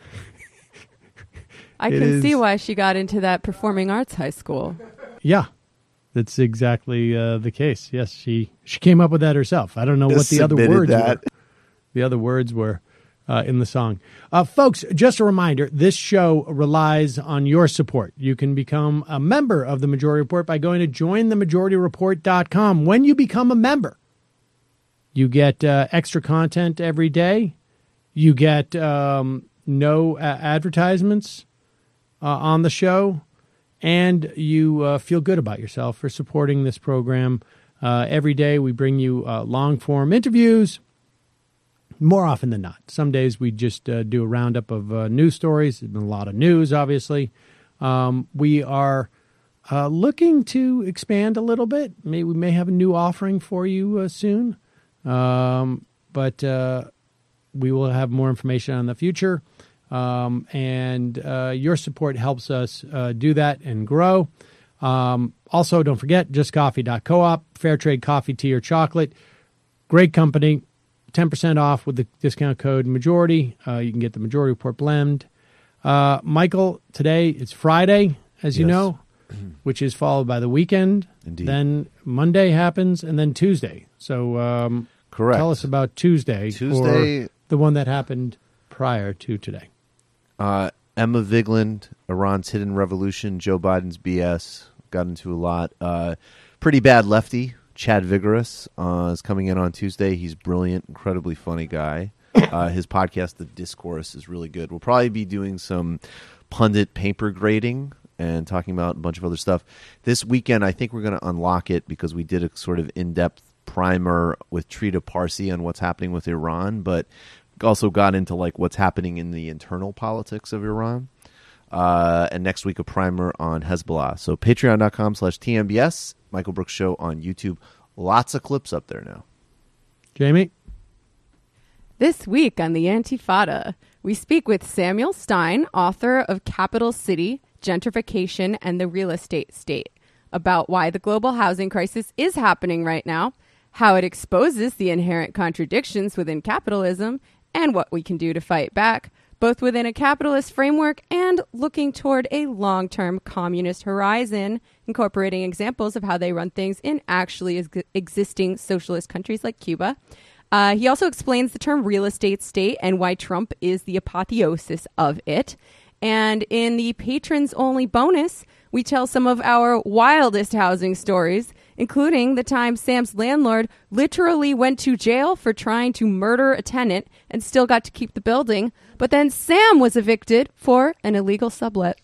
I It can is- see why she got into that performing arts high school. Yeah, that's exactly uh, the case. Yes, she she came up with that herself. I don't know what the other Submitted words that. were. The other words were uh, in the song. Uh, folks, just a reminder, this show relies on your support. You can become a member of The Majority Report by going to join the majority report dot com. When you become a member, you get uh, extra content every day. You get um, no uh, advertisements uh, on the show. And you uh, feel good about yourself for supporting this program. Uh, every day we bring you uh, long-form interviews, more often than not. Some days we just uh, do a roundup of uh, news stories. There's been a lot of news, obviously. Um, we are uh, looking to expand a little bit. Maybe we may have a new offering for you uh, soon. Um, but uh, we will have more information on the future. Um, and uh, your support helps us uh, do that and grow. Um, also, don't forget, just coffee dot coop, fair trade coffee, tea, or chocolate. Great company, ten percent off with the discount code MAJORITY. Uh, you can get the Majority Report blend. Uh, Michael, today it's Friday, as you Yes. know, which is followed by the weekend. Indeed. Then Monday happens, and then Tuesday. So um, Correct. tell us about Tuesday, Tuesday- or the one that happened prior to today. Uh, Emma Vigland, Iran's hidden revolution, Joe Biden's B S, got into a lot. Uh, pretty bad lefty, Chad Vigorous, uh, is coming in on Tuesday. He's brilliant, incredibly funny guy. Uh, his podcast, The Discourse, is really good. We'll probably be doing some pundit paper grading and talking about a bunch of other stuff. This weekend, I think we're going to unlock it because we did a sort of in-depth primer with Trita Parsi on what's happening with Iran, but also got into like what's happening in the internal politics of Iran. Uh, and next week, a primer on Hezbollah. So patreon.com slash TMBS, Michael Brooks Show on YouTube. Lots of clips up there now. Jamie? This week on the Antifada, we speak with Samuel Stein, author of Capital City, Gentrification, and the Real Estate State, about why the global housing crisis is happening right now, how it exposes the inherent contradictions within capitalism, and what we can do to fight back, both within a capitalist framework and looking toward a long-term communist horizon, incorporating examples of how they run things in actually ex- existing socialist countries like Cuba. Uh, he also explains the term real estate state and why Trump is the apotheosis of it. And in the patrons-only bonus, we tell some of our wildest housing stories, including the time Sam's landlord literally went to jail for trying to murder a tenant and still got to keep the building, but then Sam was evicted for an illegal sublet.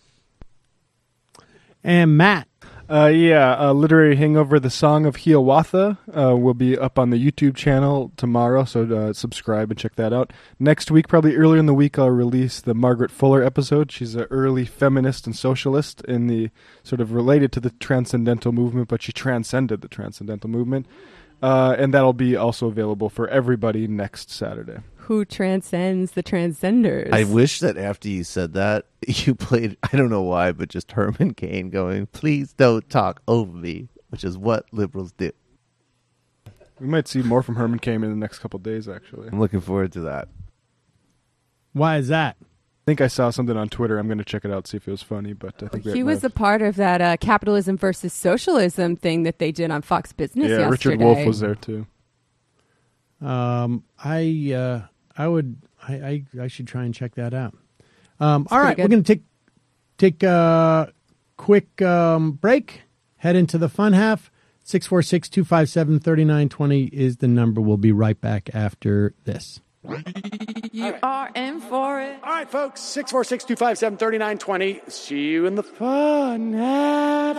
And Matt. Uh, yeah, uh, Literary Hangover, The Song of Hiawatha uh, will be up on the YouTube channel tomorrow, so uh, subscribe and check that out. Next week, probably earlier in the week, I'll release the Margaret Fuller episode. She's an early feminist and socialist in the sort of related to the transcendental movement, but she transcended the transcendental movement. Uh, and that'll be also available for everybody next Saturday. Who transcends the transcenders? I wish that after you said that, you played, I don't know why, but just Herman Cain going, please don't talk over me, which is what liberals do. We might see more from Herman Cain in the next couple of days, actually. I'm looking forward to that. Why is that? I think I saw something on Twitter. I'm going to check it out, see if it was funny. But I think He was a part of that uh, capitalism versus socialism thing that they did on Fox Business yeah, yesterday. Richard Wolff was there too. Um, I uh, I would I, I I should try and check that out. Um, all pretty right, good. we're going to take take a quick um, break. Head into the fun half. six four six, two five seven, three nine two zero is the number. We'll be right back after this. You are in for it. All right, folks. six four six, two five seven, three nine two zero. See you in the fun half.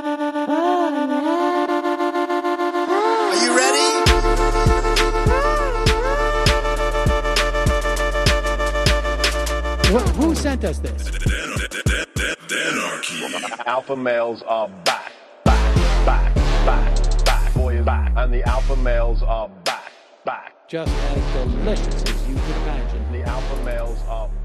Are you ready? Wh- who sent us this? Alpha males are back, back, back, back, back, boy is back, and the alpha males are back, back. Just as delicious as you could imagine. The alpha males are